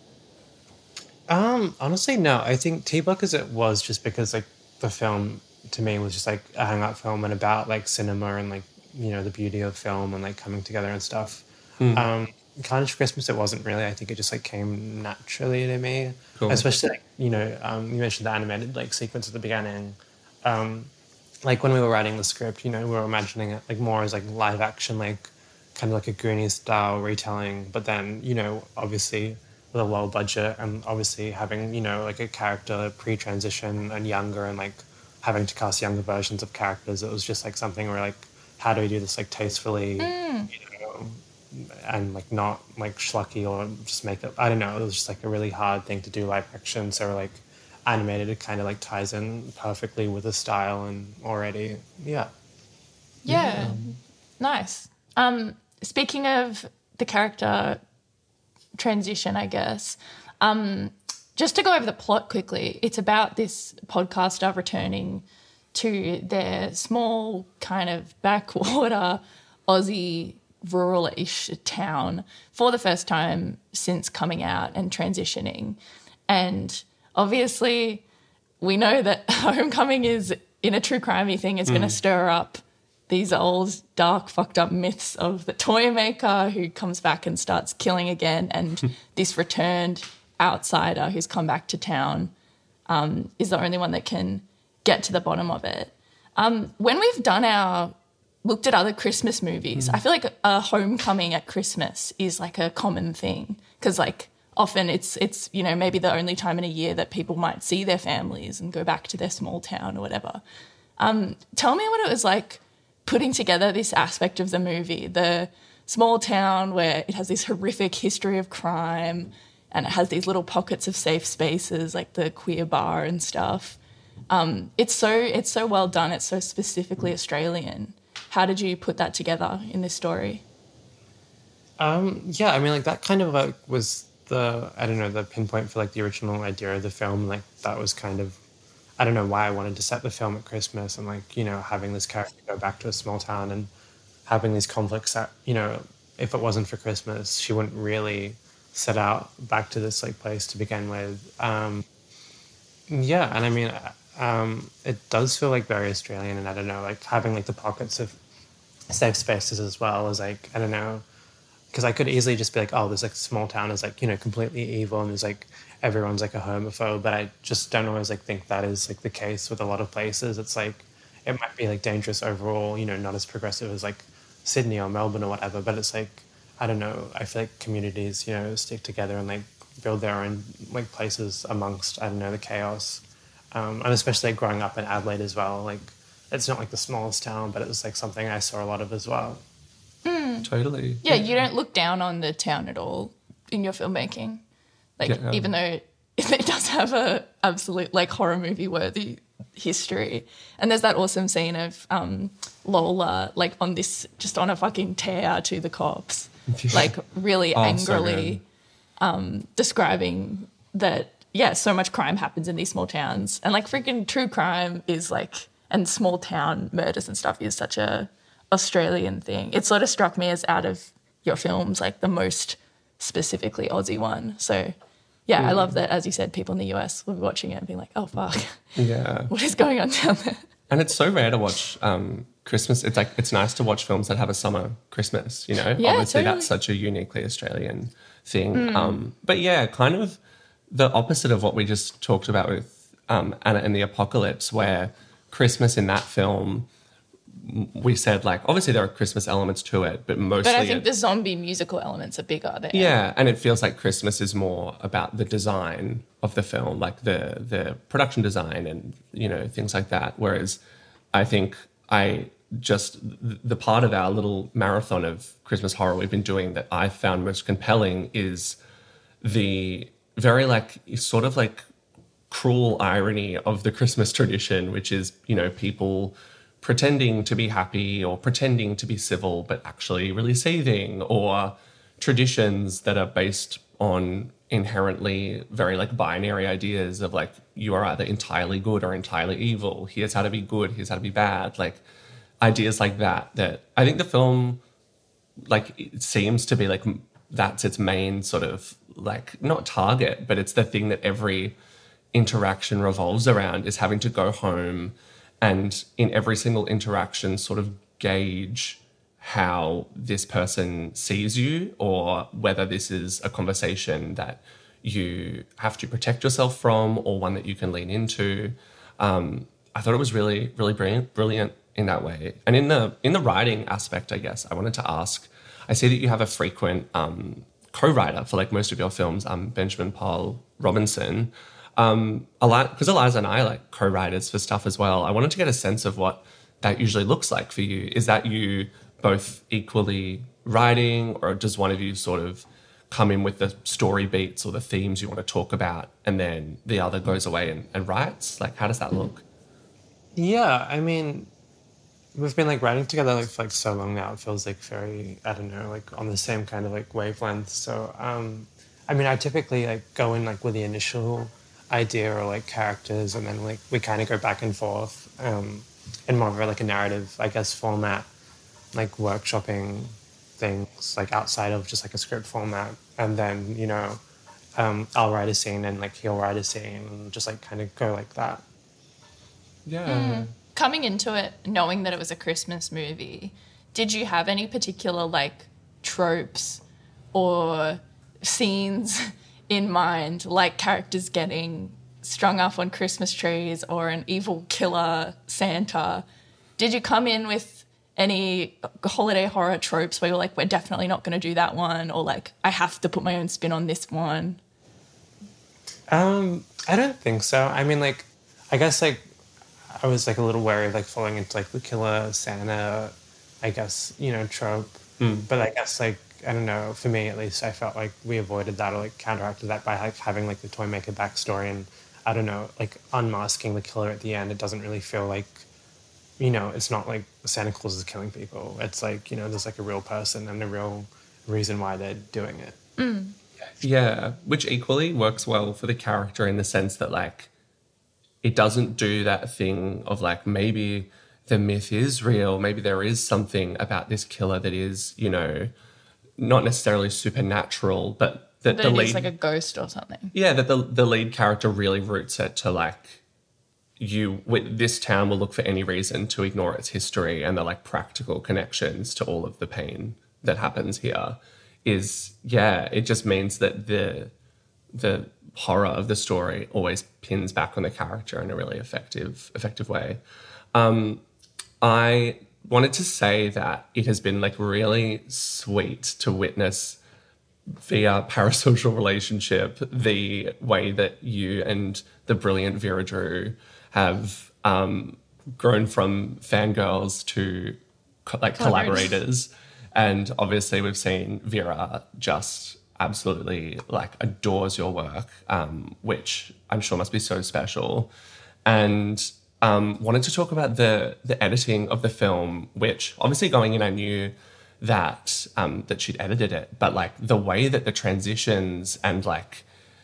Um, honestly, no. I think T-Block as it was just because like the film to me was just like a hangout film and about like cinema and like, you know, the beauty of film and like coming together and stuff. Um, Carnage for Christmas, it wasn't really. I think it just like came naturally to me. Cool. Especially like, you know, um, you mentioned the animated like sequence at the beginning. Um, like when we were writing the script, you know, we were imagining it like more as like live action, like kind of like a Goonies style retelling. But then, you know, obviously with a low budget and obviously having, you know, like a character pre-transition and younger and like having to cast younger versions of characters, it was just like something where like, how do we do this like tastefully, you know, and like not like schlucky or just make it, I don't know, it was just like a really hard thing to do live action. So like animated, it kind of like ties in perfectly with the style and already, yeah. Yeah, nice. Um, speaking of the character transition, I guess, um, just to go over the plot quickly, it's about this podcaster returning to their small kind of backwater Aussie rural-ish town for the first time since coming out and transitioning. And obviously we know that Homecoming is, in a true crimey thing, is going to stir up these old, dark, fucked up myths of the toy maker who comes back and starts killing again, and this returned outsider who's come back to town um, is the only one that can get to the bottom of it. Um, when we've done our, looked at other Christmas movies, I feel like a homecoming at Christmas is like a common thing because like often it's, it's you know, maybe the only time in a year that people might see their families and go back to their small town or whatever. Um, tell me what it was like putting together this aspect of the movie, the small town where it has this horrific history of crime and it has these little pockets of safe spaces like the queer bar and stuff. Um, it's so it's so well done. It's so specifically Australian. How did you put that together in this story? Um, yeah, I mean, like that kind of like was the, I don't know, the pinpoint for like the original idea of the film. Like that was kind of, I don't know why I wanted to set the film at Christmas and like, you know, having this character go back to a small town and having these conflicts that, you know, if it wasn't for Christmas, she wouldn't really set out back to this like place to begin with. Um, yeah, and I mean, um, it does feel like very Australian, and I don't know, like having like the pockets of safe spaces as well as like, I don't know, because I could easily just be like, oh, this like small town is like, you know, completely evil and there's like everyone's like a homophobe, but I just don't always like think that is like the case with a lot of places. It's like it might be like dangerous overall, you know, not as progressive as like Sydney or Melbourne or whatever, but it's like, I don't know, I feel like communities, you know, stick together and like build their own like places amongst, I don't know, the chaos. Um, and especially like, growing up in Adelaide as well, like it's not like the smallest town, but it was like something I saw a lot of as well. Totally. Yeah, you don't look down on the town at all in your filmmaking. Like, Yeah. even though it does have a absolute, like, horror movie worthy history. And there's that awesome scene of um, Lola, like, on this, just on a fucking tear to the cops, like, really Oh, so angrily um, describing that, yeah, so much crime happens in these small towns. And, like, freaking true crime is, like, and small town murders and stuff is such a Australian thing. It sort of struck me as out of your films, like, the most specifically Aussie one. So, yeah, I love that, as you said, people in the U S will be watching it and being like, oh, fuck, Yeah. what is going on down there? And it's so rare to watch um, Christmas. It's like it's nice to watch films that have a summer Christmas, you know? Yeah, Obviously, totally. that's such a uniquely Australian thing. Um, but yeah, kind of the opposite of what we just talked about with um, Anna and the Apocalypse, where Christmas in that film, we said, like, obviously there are Christmas elements to it, but mostly But I think it- the zombie musical elements are bigger there. yeah, and it feels like Christmas is more about the design of the film, like the the production design and, you know, things like that. Whereas I think I just th- the part of our little marathon of Christmas horror we've been doing that I found most compelling is the very like sort of like cruel irony of the Christmas tradition, which is, you know, people pretending to be happy or pretending to be civil, but actually really seething, or traditions that are based on inherently very like binary ideas of like, you are either entirely good or entirely evil. Here's how to be good. Here's how to be bad. Like ideas like that, that I think the film, like, it seems to be like, that's its main sort of like, not target, but it's the thing that every interaction revolves around, is having to go home and in every single interaction sort of gauge how this person sees you, or whether this is a conversation that you have to protect yourself from or one that you can lean into. Um, I thought it was really, really brilliant, brilliant in that way. And in the in the writing aspect, I guess, I wanted to ask, I see that you have a frequent um, co-writer for like most of your films, um, Benjamin Paul Robinson. Um, because Eliza and I are like co-writers for stuff as well. I wanted to get a sense of what that usually looks like for you. Is that you both equally writing, or does one of you sort of come in with the story beats or the themes you want to talk about, and then the other goes away and, and writes? Like, how does that look? Yeah, I mean, we've been like writing together like for like so long now. It feels like very, I don't know, like on the same kind of like wavelength. So, um, I mean, I typically like go in like with the initial idea or like characters, and then like we kind of go back and forth um, in more of a, like a narrative, I guess, format, like workshopping things like outside of just like a script format. And then, you know, um, I'll write a scene and like he'll write a scene and just like kind of go like that. Yeah. Mm. Coming into it, knowing that it was a Christmas movie, did you have any particular like tropes or scenes in mind, like characters getting strung up on Christmas trees or an evil killer Santa? Did you come in with any holiday horror tropes where you're like, we're definitely not going to do that one, or like, I have to put my own spin on this one? Um, I don't think so. I mean, like, I guess like I was like a little wary of like falling into like the killer Santa, I guess, you know, trope. Mm. But I guess like, I don't know, for me at least, I felt like we avoided that or like counteracted that by like having like the toy maker backstory, and I don't know, like unmasking the killer at the end. It doesn't really feel like, you know, it's not like Santa Claus is killing people. It's like, you know, there's like a real person and a real reason why they're doing it. Mm. Yeah, which equally works well for the character in the sense that like it doesn't do that thing of like, maybe the myth is real, maybe there is something about this killer that is, you know, not necessarily supernatural, but that That the it lead, is like a ghost or something. yeah, that the the lead character really roots it to like, you, with this town will look for any reason to ignore its history and the like practical connections to all of the pain that happens here. Is, yeah, it just means that the the horror of the story always pins back on the character in a really effective effective way. Um, I wanted to say that it has been like really sweet to witness via Parasocial Relationship the way that you and the brilliant Vera Drew have um, grown from fangirls to co- like collaborators. And obviously we've seen Vera just absolutely like adores your work, um, which I'm sure must be so special. And um, wanted to talk about the the editing of the film, which obviously going in I knew that um, that she'd edited it, but like the way that the transitions and like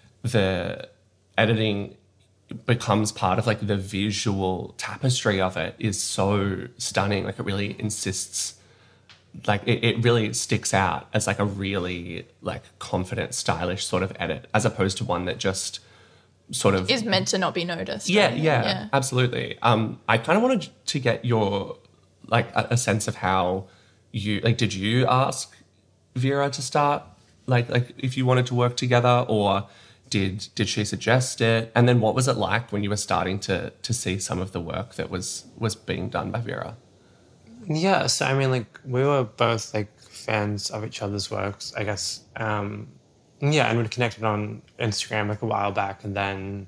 the editing becomes part of like the visual tapestry of it is so stunning. Like it really insists, like it, it really sticks out as like a really like confident, stylish sort of edit, as opposed to one that just sort of Is meant to not be noticed. yeah, right? yeah, absolutely. Um, I kind of wanted to get your like a, a sense of how you like. Did you ask Vera to start like like if you wanted to work together, or did did she suggest it? And then what was it like when you were starting to to see some of the work that was was being done by Vera? Yeah, so I mean, like, we were both, like, fans of each other's works, I guess. Um, yeah, and we connected on Instagram, like, a while back, and then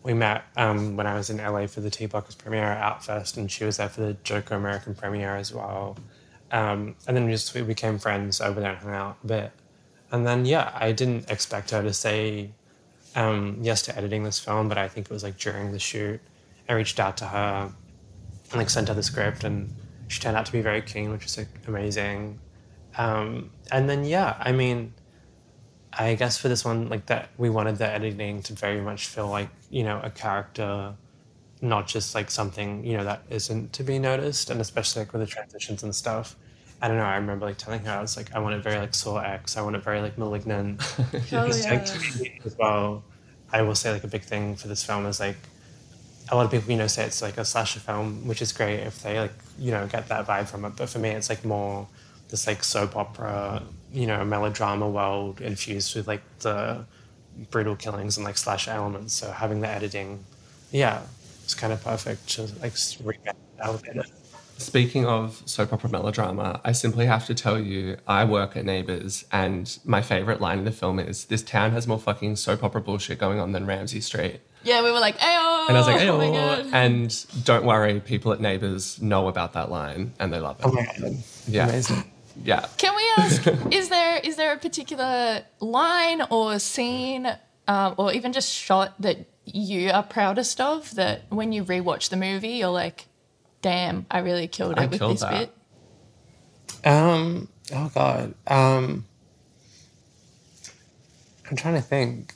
we met um, when I was in L A for the T-Box premiere at Outfest, and she was there for the Joker American premiere as well. Um, and then we just we became friends over there and hung out a bit. And then, yeah, I didn't expect her to say um, yes to editing this film, but I think it was like during the shoot, I reached out to her and like sent her the script, and she turned out to be very keen, which was like amazing. Um, and then, yeah, I mean, I guess for this one, like that, we wanted the editing to very much feel like, you know, a character, not just like something, you know, that isn't to be noticed. And especially like with the transitions and stuff. I don't know, I remember like telling her, I was like, I want it very like Saw X, I want it very like Malignant. Because yeah. like to me as well, I will say like a big thing for this film is like, a lot of people, you know, say it's like a slasher film, which is great if they like, you know, get that vibe from it. But for me, it's like more this like soap opera, you know, melodrama world infused with like the brutal killings and like slasher elements. So having the editing, yeah, it's kind of perfect to like revamp it. Speaking of soap opera melodrama, I simply have to tell you, I work at Neighbours, and my favourite line in the film is, this town has more fucking soap opera bullshit going on than Ramsey Street. Yeah, we were like, ayo! And I was like, oh my ayo! God. And don't worry, people at Neighbours know about that line, and they love it. Oh my God. Yeah. Amazing. Yeah. Can we ask, is there is there a particular line or scene um, or even just shot that you are proudest of, that when you rewatch the movie, you're like, damn, I really killed it I with killed this that. bit? Um, oh God. Um, I'm trying to think.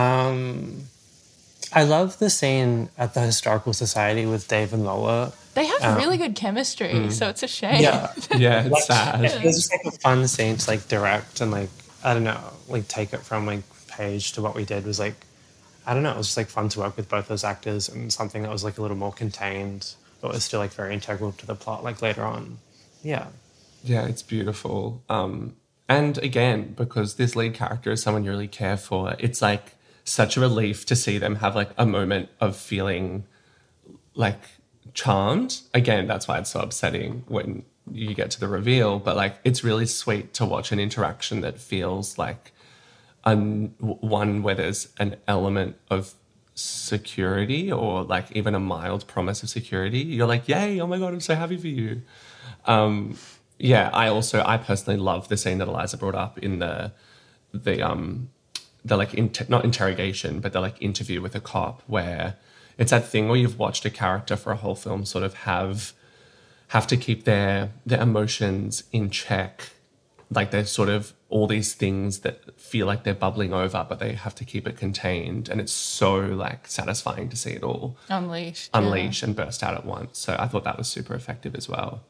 Um, I love the scene at the Historical Society with Dave and Lola. They have really good chemistry, so it's a shame. Yeah. Yeah, it's Like, sad. It was just like a fun scene to like direct and like, I don't know, like take it from like Paige to what we did was like, I don't know, it was just like fun to work with both those actors and something that was like a little more contained, but was still like very integral to the plot like later on. Yeah. Yeah, it's beautiful. Um, and again, because this lead character is someone you really care for, it's like such a relief to see them have like a moment of feeling like charmed. Again, that's why it's so upsetting when you get to the reveal, but like it's really sweet to watch an interaction that feels like an, one where there's an element of security or like even a mild promise of security. You're like, yay, oh my God, I'm so happy for you. Um, yeah, I also, I personally love the scene that Eliza brought up in the, the, um, the like, inter- not interrogation, but the like interview with a cop, where it's that thing where you've watched a character for a whole film sort of have, have to keep their, their emotions in check. Like there's sort of all these things that feel like they're bubbling over, but they have to keep it contained. And it's so like satisfying to see it all Unleashed. unleash and burst out at once. So I thought that was super effective as well.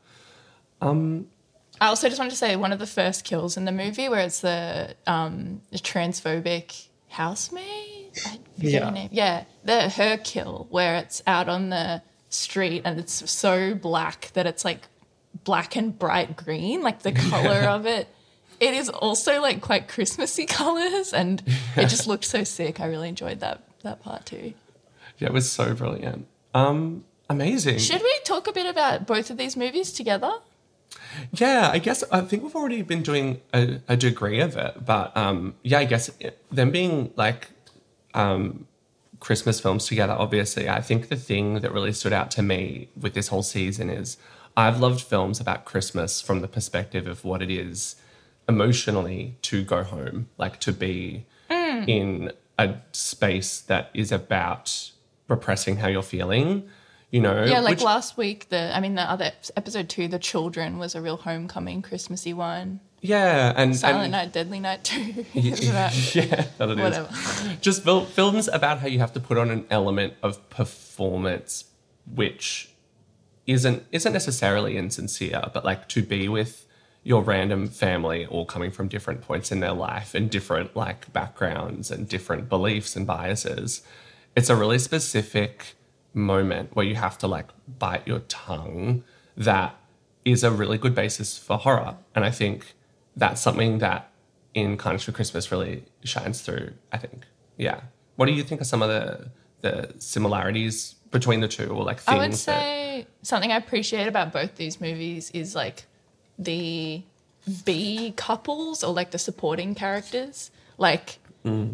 Um, I also just wanted to say one of the first kills in the movie where it's the, um, the transphobic housemaid. I forget Yeah. her name. Yeah, the her kill where it's out on the street and it's so black that it's like black and bright green, like the color of it. It is also like quite Christmassy colors, and it just looked so sick. I really enjoyed that that part too. Yeah, it was so brilliant. Um, amazing. Should we talk a bit about both of these movies together? Yeah, I guess I think we've already been doing a, a degree of it, but um, yeah, I guess it, them being like um, Christmas films together, obviously, I think the thing that really stood out to me with this whole season is I've loved films about Christmas from the perspective of what it is emotionally to go home, like to be mm. in a space that is about repressing how you're feeling. You know, yeah, like which, last week, the I mean, the other episode two, The Children, was a real homecoming Christmassy one. yeah, and Silent and, Night, Deadly Night too. yeah, yeah, that it is. Whatever. Just fil- films about how you have to put on an element of performance, which isn't isn't necessarily insincere, but like to be with your random family all coming from different points in their life and different like backgrounds and different beliefs and biases. It's a really specific moment where you have to like bite your tongue that is a really good basis for horror. And I think that's something that in Carnage for Christmas really shines through, I think. Yeah. What do you think are some of the the similarities between the two, or like things I would that... say something I appreciate about both these movies is like the B couples or like the supporting characters. Like Mm.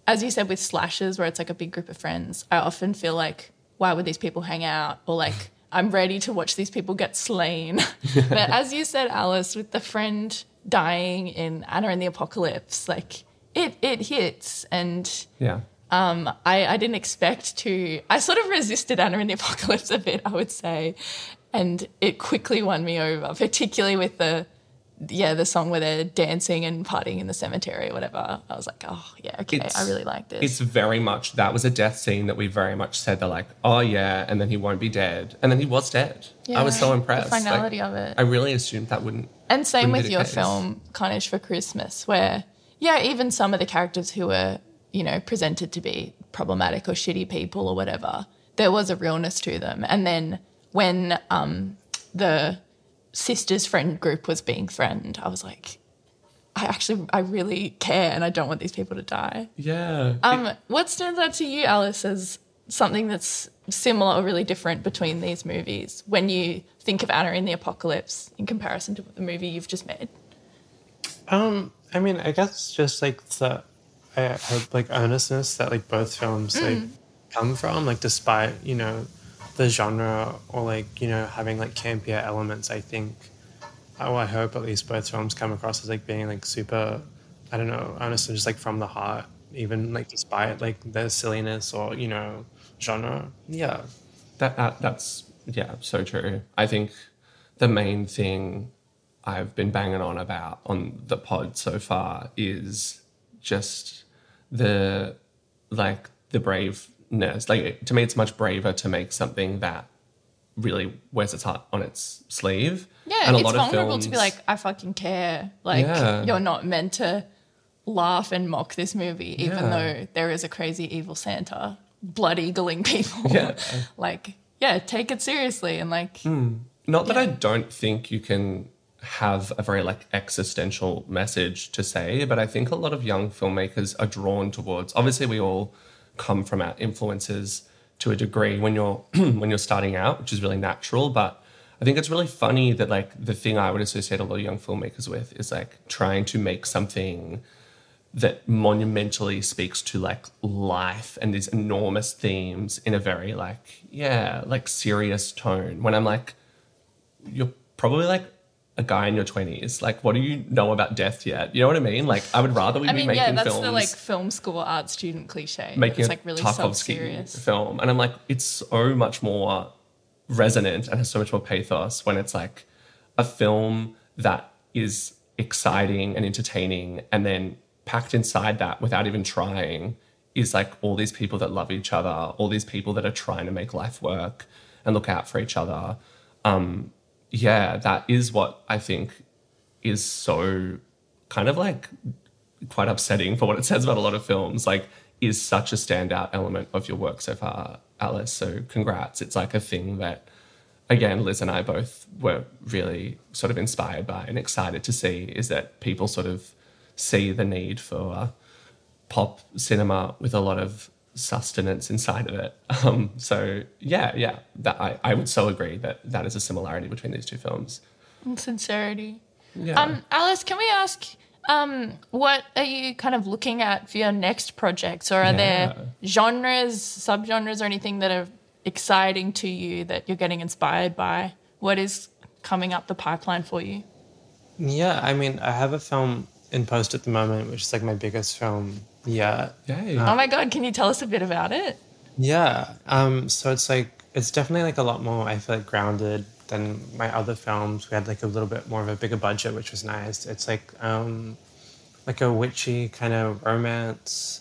as you said with slashes where it's like a big group of friends, I often feel like, why would these people hang out? Or like, I'm ready to watch these people get slain. But as you said, Alice, with the friend dying in Anna and the Apocalypse, like it it hits. And Yeah. um, I, I didn't expect to, I sort of resisted Anna and the Apocalypse a bit, I would say. And it quickly won me over, particularly with the, yeah, the song where they're dancing and partying in the cemetery or whatever. I was like, oh, yeah, okay, It's- I really like this. It's very much, that was a death scene that we very much said, they're like, oh yeah, and then he won't be dead. And then he was dead. I was so Yeah, impressed. The Like, finality of it. I really assumed that wouldn't. And same wouldn't with be the your case. film, Carnage for Christmas, where, yeah, even some of the characters who were, you know, presented to be problematic or shitty people or whatever, there was a realness to them. And then when um, the sisters' friend group was being threatened, I was like, I actually, I really care and I don't want these people to die. Yeah. Um, what stands out to you, Alice, as something that's similar or really different between these movies when you think of Anna in the Apocalypse in comparison to the movie you've just made? Um, I mean, I guess just like the I hope like earnestness that like both films like come from, like despite, you know, the genre or like, you know, having like campier elements, I think oh, I hope at least both films come across as like being like super, I don't know, earnest and just like from the heart, even like despite like their silliness or, you know, genre. Yeah. That, that that's yeah, so true. I think the main thing I've been banging on about on the pod so far is just the like the braveness. Like to me, it's much braver to make something that really wears its heart on its sleeve. Yeah, and a it's lot vulnerable of films, to be like, I fucking care. Like, Yeah. you're not meant to laugh and mock this movie, even Yeah. though there is a crazy evil Santa blood eagling people. Yeah. Like, yeah, take it seriously and like, Not that Yeah. I don't think you can have a very like existential message to say, but I think a lot of young filmmakers are drawn towards. Obviously, we all come from our influences to a degree when you're when you're starting out, which is really natural. But I think it's really funny that like the thing I would associate a lot of young filmmakers with is like trying to make something that monumentally speaks to like life and these enormous themes in a very like yeah like serious tone. When I'm like, you're probably like a guy in your twenties. Like, what do you know about death yet? You know what I mean? Like, I would rather we I be mean, making yeah, that's films, the like film school art student cliche. making it's a like really Tarkovsky self-serious. film. And I'm like, it's so much more resonant and has so much more pathos when it's like a film that is exciting and entertaining, and then packed inside that without even trying is like all these people that love each other, all these people that are trying to make life work and look out for each other. Um, yeah, that is what I think is so kind of like quite upsetting for what it says about a lot of films, like is such a standout element of your work so far, Alice. So congrats. It's like a thing that, again, Liz and I both were really sort of inspired by and excited to see, is that people sort of see the need for pop cinema with a lot of sustenance inside of it. Um, so yeah, yeah, that I, I would so agree that that is a similarity between these two films. And sincerity. Yeah. Um, Alice, can we ask, um, what are you kind of looking at for your next projects? Or are Yeah. there genres, subgenres, or anything that are exciting to you that you're getting inspired by? What is coming up the pipeline for you? Yeah, I mean, I have a film in post at the moment, which is like my biggest film yet. Yay. Oh my God, can you tell us a bit about it? Yeah. Um, so it's like, it's definitely like a lot more, I feel like, grounded than my other films. We had like a little bit more of a bigger budget, which was nice. It's like, um, like a witchy kind of romance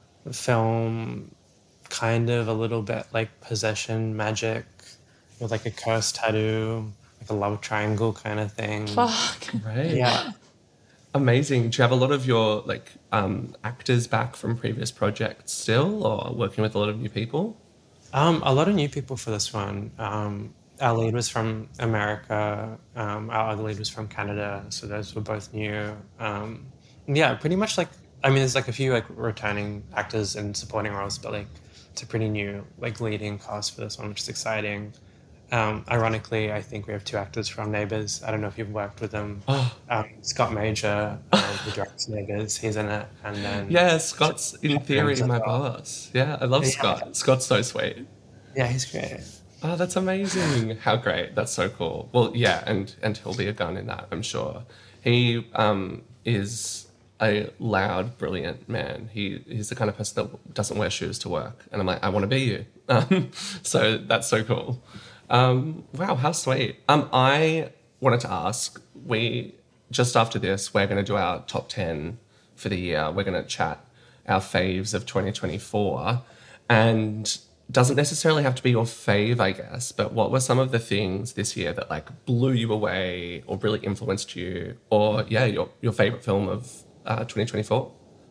film, kind of a little bit like possession magic with like a curse tattoo, like a love triangle kind of thing. Fuck. Right. Yeah. Amazing. Do you have a lot of your like um, actors back from previous projects still, or working with a lot of new people? Um, a lot of new people for this one. Um, our lead was from America. Um, our other lead was from Canada. So those were both new. Um, yeah, pretty much like, I mean, there's like a few like returning actors and supporting roles, but like it's a pretty new like leading cast for this one, which is exciting. Um, ironically, I think we have two actors from Neighbours. I don't know if you've worked with them. Oh. Um, Scott Major, um, who directs Neighbours, he's in it. And then Yeah, Scott's in theory as my well. boss. Yeah, I love Yeah. Scott. Scott's so sweet. Yeah, he's great. Oh, that's amazing. How great. That's so cool. Well, yeah, and, and he'll be a gun in that, I'm sure. He um, is a loud, brilliant man. He He's the kind of person that doesn't wear shoes to work. And I'm like, I want to be you. Um, so that's so cool. Um, wow, how sweet. Um, I wanted to ask, we, just after this, we're going to do our top ten for the year. We're going to chat our faves of twenty twenty-four. And doesn't necessarily have to be your fave, I guess, but what were some of the things this year that like blew you away or really influenced you, or yeah, your your favorite film of uh, twenty twenty-four?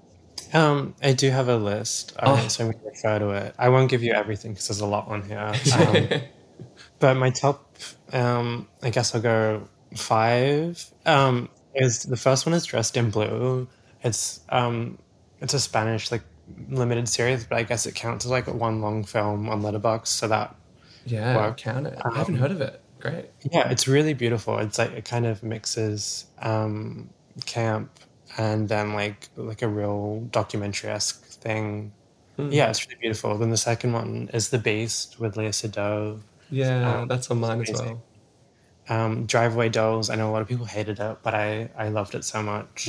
Um, I do have a list, Oh. um, so I'm going to refer to it. I won't give you everything because there's a lot on here. Um, but my top, um, I guess I'll go five. Um, is the first one is Dressed in Blue. It's um, it's a Spanish like limited series, but I guess it counts as like one long film on Letterboxd. So that Yeah, Wow. count it. I haven't heard of it. Great. yeah, it's really beautiful. It's like it kind of mixes um, camp and then like like a real documentary esque thing. Yeah, it's really beautiful. Then the second one is The Beast with Lea Seydoux. Yeah, Um, that's on mine as amazing. well. Um, Driveway Dolls. I know a lot of people hated it, but I I loved it so much.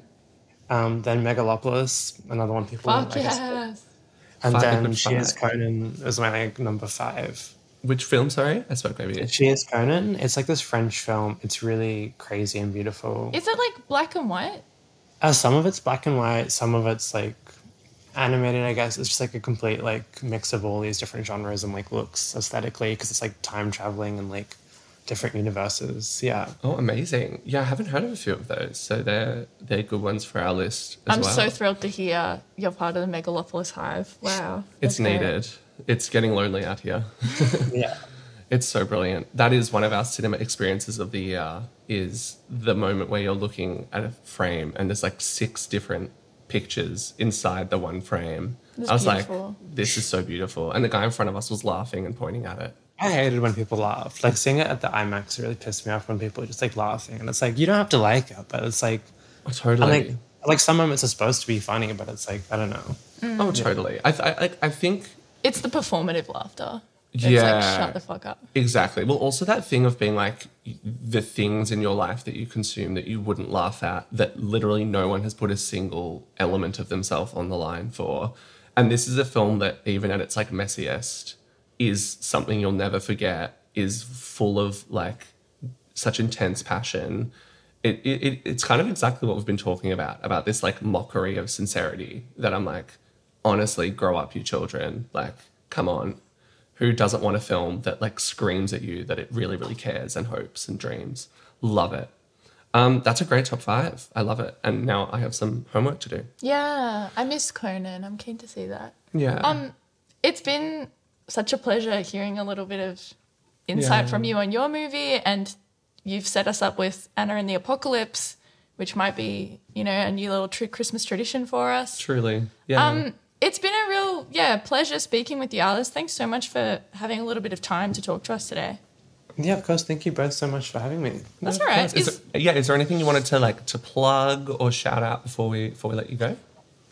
um, then Megalopolis, another one people. Fuck I guess- yes. And Five then Liquid She Is Fire. Conan is my like number five. Which film, sorry? I spoke maybe. She Is Conan. It's like this French film. It's really crazy and beautiful. Is it like black and white? Uh, some of it's black and white, some of it's like animated, I guess. It's just like a complete like mix of all these different genres and like looks aesthetically because it's like time traveling and like different universes. Yeah. Oh, amazing. Yeah, I haven't heard of a few of those. So they're they're good ones for our list as I'm well. so thrilled to hear you're part of the Megalopolis Hive. Wow. It's That's great. needed. It's getting lonely out here. Yeah. It's so brilliant. That is one of our cinema experiences of the year, is the moment where you're looking at a frame and there's like six different pictures inside the one frame. That's I was beautiful. like, this is so beautiful. And the guy in front of us was laughing and pointing at it. I hated when people laughed. Like seeing it at the IMAX really pissed me off when people are just like laughing. And it's like, you don't have to like it, but it's like, Oh, I totally. like, like some moments are supposed to be funny, but it's like, I don't know. oh, totally. I, th- I, like, I think It's the performative laughter. It's Yeah. like, shut the fuck up. exactly. Well, also that thing of being like the things in your life that you consume that you wouldn't laugh at, that literally no one has put a single element of themselves on the line for. And this is a film that even at its like messiest is something you'll never forget, is full of like such intense passion. It, it, it it's kind of exactly what we've been talking about, about this like mockery of sincerity that I'm like, honestly, grow up, you children. Like, come on. Who doesn't want a film that like screams at you that it really, really cares and hopes and dreams? Love it. Um, that's a great top five. I love it. And now I have some homework to do. Yeah, I miss Conan. I'm keen to see that. Yeah. Um, it's been such a pleasure hearing a little bit of insight Yeah. from you on your movie, and you've set us up with Anna and the Apocalypse, which might be, you know, a new little tr- Christmas tradition for us. Truly. Yeah. Um, it's been a real, yeah, pleasure speaking with you, Alice. Thanks so much for having a little bit of time to talk to us today. Yeah, of course. Thank you both so much for having me. That's Of all right. course. Is Is- there- yeah. Is there anything you wanted to like to plug or shout out before we before we let you go?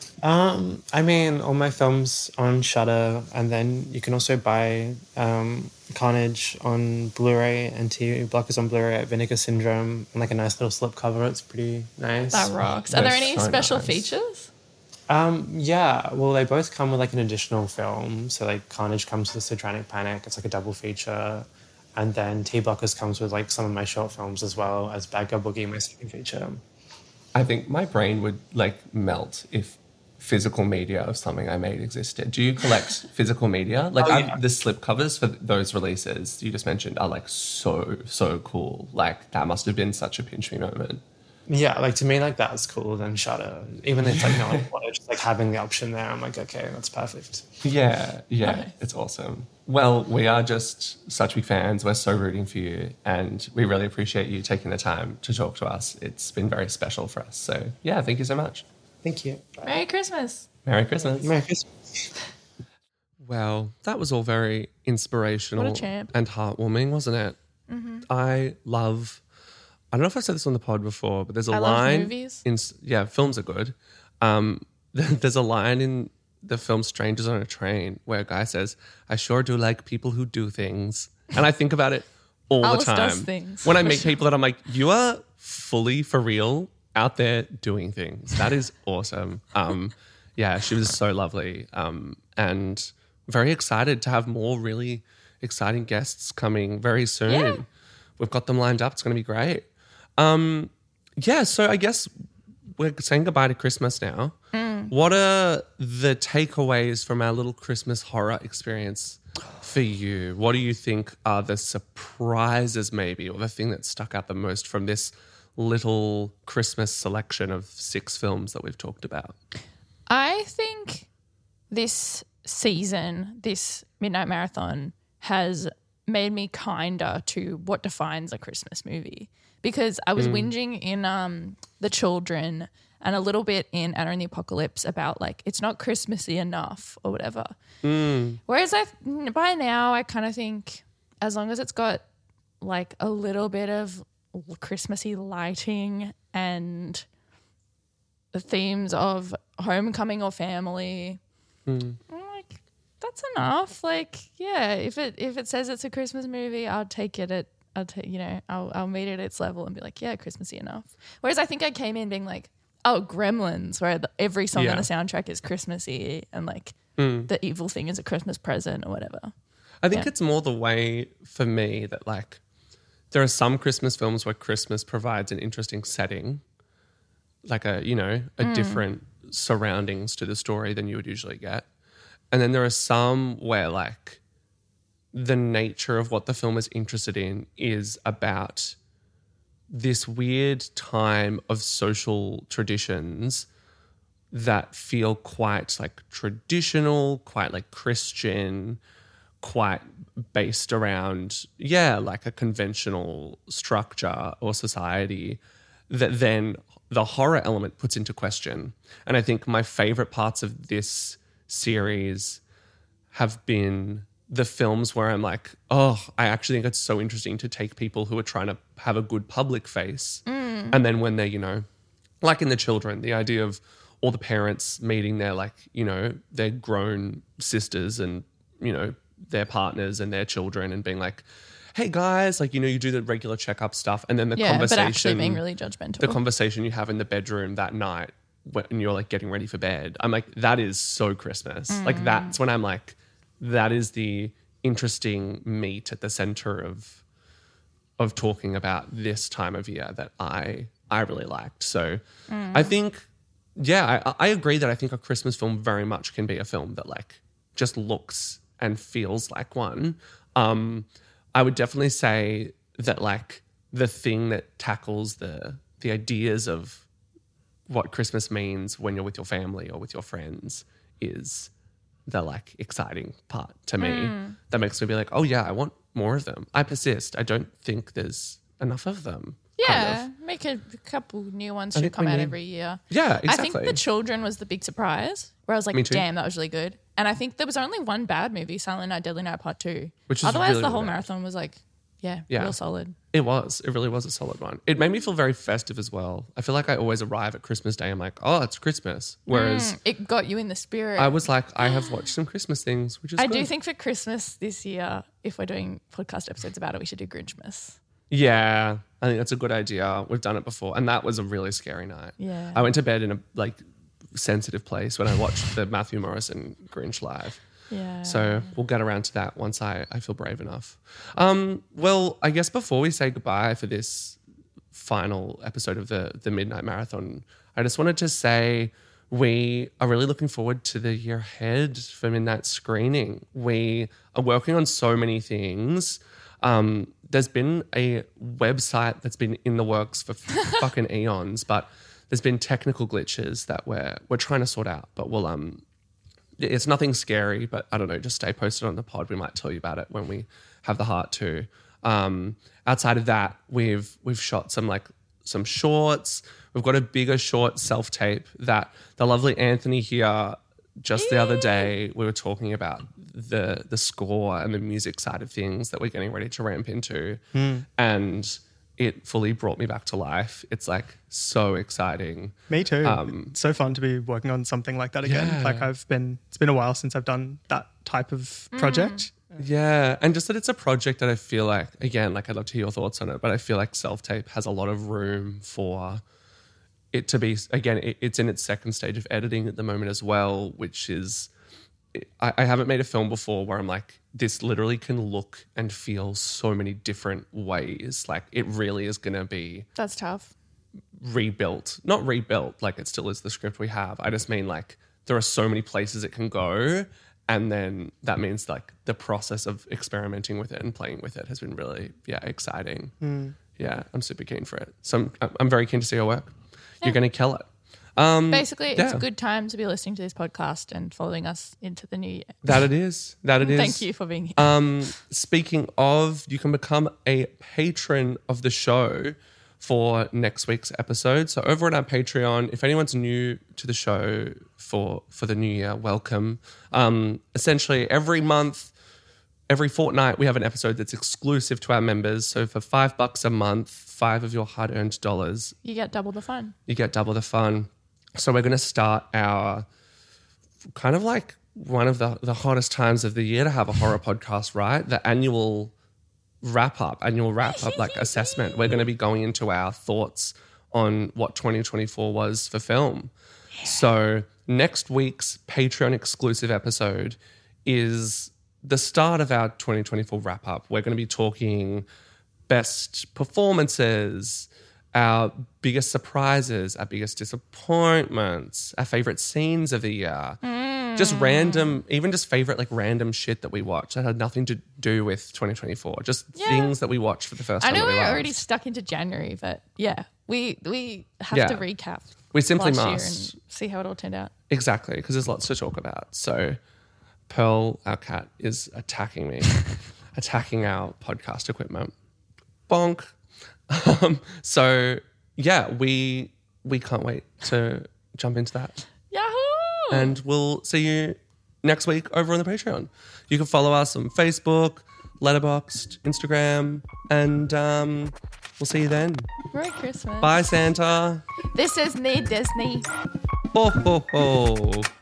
Um, I mean, all my films on Shudder, and then you can also buy um, Carnage on Blu-ray and T V Blockers on Blu-ray at Vinegar Syndrome, and like a nice little slipcover. It's pretty nice. That rocks. Are there That's any so special nice. features? Um, yeah, well, they both come with like an additional film. So like Carnage comes with Sodranic Panic. It's like a double feature. And then T Blockers comes with like some of my short films as well as Bad Girl Boogie, my second feature. I think my brain would like melt if physical media of something I made existed. Do you collect physical media? Like Oh, I'm- yeah. the slip covers for those releases you just mentioned are like so, so cool. Like that must have been such a pinch me moment. Yeah, like to me, like that's cooler than Shudder. Even if it's like not like, just like having the option there, I'm like, okay, that's perfect. Yeah, yeah, Nice. it's awesome. Well, we are just such big fans. We're so rooting for you, and we really appreciate you taking the time to talk to us. It's been very special for us. So, yeah, thank you so much. Thank you. Merry Christmas. Merry Christmas. Merry Christmas. Well, that was all very inspirational What a champ. and heartwarming, wasn't it? Mm-hmm. I love, I don't know if I've said this on the pod before, but there's a I love line. movies. In, yeah, films are good. Um, there's a line in the film Strangers on a Train where a guy says, I sure do like people who do things. And I think about it all the Alice time. does things. When I meet people that I'm like, you are fully for real out there doing things. That is awesome. Um, yeah, she was so lovely. Um, and very excited to have more really exciting guests coming very soon. Yeah. We've got them lined up. It's going to be great. Um, yeah, so I guess we're saying goodbye to Christmas now. Mm. What are the takeaways from our little Christmas horror experience for you? What do you think are the surprises maybe, or the thing that stuck out the most from this little Christmas selection of six films that we've talked about? I think this season, this Midnight Marathon, has made me kinder to what defines a Christmas movie, because I was Mm. whinging in um, The Children and a little bit in Anna and the Apocalypse about like it's not Christmassy enough or whatever. Mm. Whereas I by now I kind of think as long as it's got like a little bit of Christmassy lighting and the themes of homecoming or family, Mm. I'm like, that's enough. Like, yeah, if it if it says it's a Christmas movie, I'll take it at I'll take you know I'll I'll meet it at its level and be like, yeah, Christmassy enough. Whereas I think I came in being like, oh, Gremlins, where the, every song Yeah. on the soundtrack is Christmassy and like Mm. the evil thing is a Christmas present or whatever. I think Yeah. it's more the way for me that like there are some Christmas films where Christmas provides an interesting setting, like a, you know, a Mm. different surroundings to the story than you would usually get. And then there are some where like the nature of what the film is interested in is about this weird time of social traditions that feel quite like traditional, quite like Christian, quite based around, yeah, like a conventional structure or society that then the horror element puts into question. And I think my favorite parts of this series have been the films where I'm like, oh, I actually think it's so interesting to take people who are trying to have a good public face. Mm. And then when they're, you know, like in The Children, the idea of all the parents meeting their like, you know, their grown sisters and, you know, their partners and their children and being like, hey guys, like, you know, you do the regular checkup stuff. And then the Yeah, but conversation, actually being really judgmental. the conversation you have in the bedroom that night when you're like getting ready for bed. I'm like, that is so Christmas. Mm. Like that's when I'm like, that is the interesting meat at the center of, of talking about this time of year that I, I really liked. So Mm. I think, yeah, I, I agree that I think a Christmas film very much can be a film that like just looks and feels like one. Um, I would definitely say that like the thing that tackles the the ideas of what Christmas means when you're with your family or with your friends is the like exciting part to me. Mm. That makes me be like, oh yeah, I want more of them. I persist. I don't think there's enough of them. kind Yeah, of. make a couple new ones I should think come we out need- every year. Yeah, I think exactly. The Children was the big surprise where I was Me like, too. damn, that was really good. And I think there was only one bad movie, Silent Night, Deadly Night Part two. Which is Otherwise, really, the whole really bad. marathon was like, yeah, Yeah. real solid. It was. It really was a solid one. It made me feel very festive as well. I feel like I always arrive at Christmas Day. I'm like, oh, it's Christmas. Whereas Mm, it got you in the spirit. I was like, I have watched some Christmas things, which is I good. do think for Christmas this year, if we're doing podcast episodes about it, we should do Grinchmas. Yeah, I think that's a good idea. We've done it before, and that was a really scary night. Yeah. I went to bed in a like sensitive place when I watched the Matthew Morrison Grinch live. Yeah. So we'll get around to that once I, I feel brave enough. Um, well, I guess before we say goodbye for this final episode of the the Midnight Marathon, I just wanted to say we are really looking forward to the year ahead for Midnight Screening. We are working on so many things. Um, there's been a website that's been in the works for fucking eons, but there's been technical glitches that we're we're trying to sort out. But we'll um, it's nothing scary. But I don't know. Just stay posted on the pod. We might tell you about it when we have the heart to. Um, outside of that, we've we've shot some like some shorts. We've got a bigger short self tape that the lovely Anthony here just the other day we were talking about the the score and the music side of things that we're getting ready to ramp into, Mm. and it fully brought me back to life. It's like so exciting. Me too. Um, it's so fun to be working on something like that again. Yeah. Like I've been, it's been a while since I've done that type of project. Yeah, and just that it's a project that I feel like, again, like I'd love to hear your thoughts on it, but I feel like Self-Tape has a lot of room for it to be, again, it, it's in its second stage of editing at the moment as well, which is, I, I haven't made a film before where I'm like, this literally can look and feel so many different ways. Like it really is going to be That's tough. rebuilt, not rebuilt, like it still is the script we have. I just mean like there are so many places it can go. And then that means like the process of experimenting with it and playing with it has been really, yeah, exciting. Mm. Yeah, I'm super keen for it. So I'm, I'm very keen to see your work. You're going to kill it. Um, Basically, it's yeah. a good time to be listening to this podcast and following us into the new year. That it is. That it is. Thank you for being here. Um, speaking of, you can become a patron of the show for next week's episode. So over on our Patreon, if anyone's new to the show for for the new year, welcome. Um, essentially, every month, every fortnight, we have an episode that's exclusive to our members. So for five bucks a month, five of your hard-earned dollars, You get double the fun. you get double the fun. So we're going to start our kind of like one of the, the hottest times of the year to have a horror podcast, right? The annual wrap up, annual wrap up, like assessment. We're going to be going into our thoughts on what twenty twenty-four was for film. So next week's Patreon exclusive episode is the start of our twenty twenty-four wrap up. We're going to be talking best performances, our biggest surprises, our biggest disappointments, our favorite scenes of the year. Just random, even just favorite like random shit that we watched that had nothing to do with twenty twenty-four. Just Yeah. things that we watched for the first I time. know that we we're loved. already stuck into January, but yeah, we we have Yeah. to recap. We simply last must. year and see how it all turned out. Exactly, because there's lots to talk about. So Pearl, our cat, is attacking me, attacking our podcast equipment. Bonk. Um, so yeah, we we can't wait to jump into that. Yahoo! And we'll see you next week over on the Patreon. You can follow us on Facebook, Letterboxd, Instagram, and um, we'll see you then. Merry Christmas. Bye, Santa. This is me, Disney. Ho, ho, ho.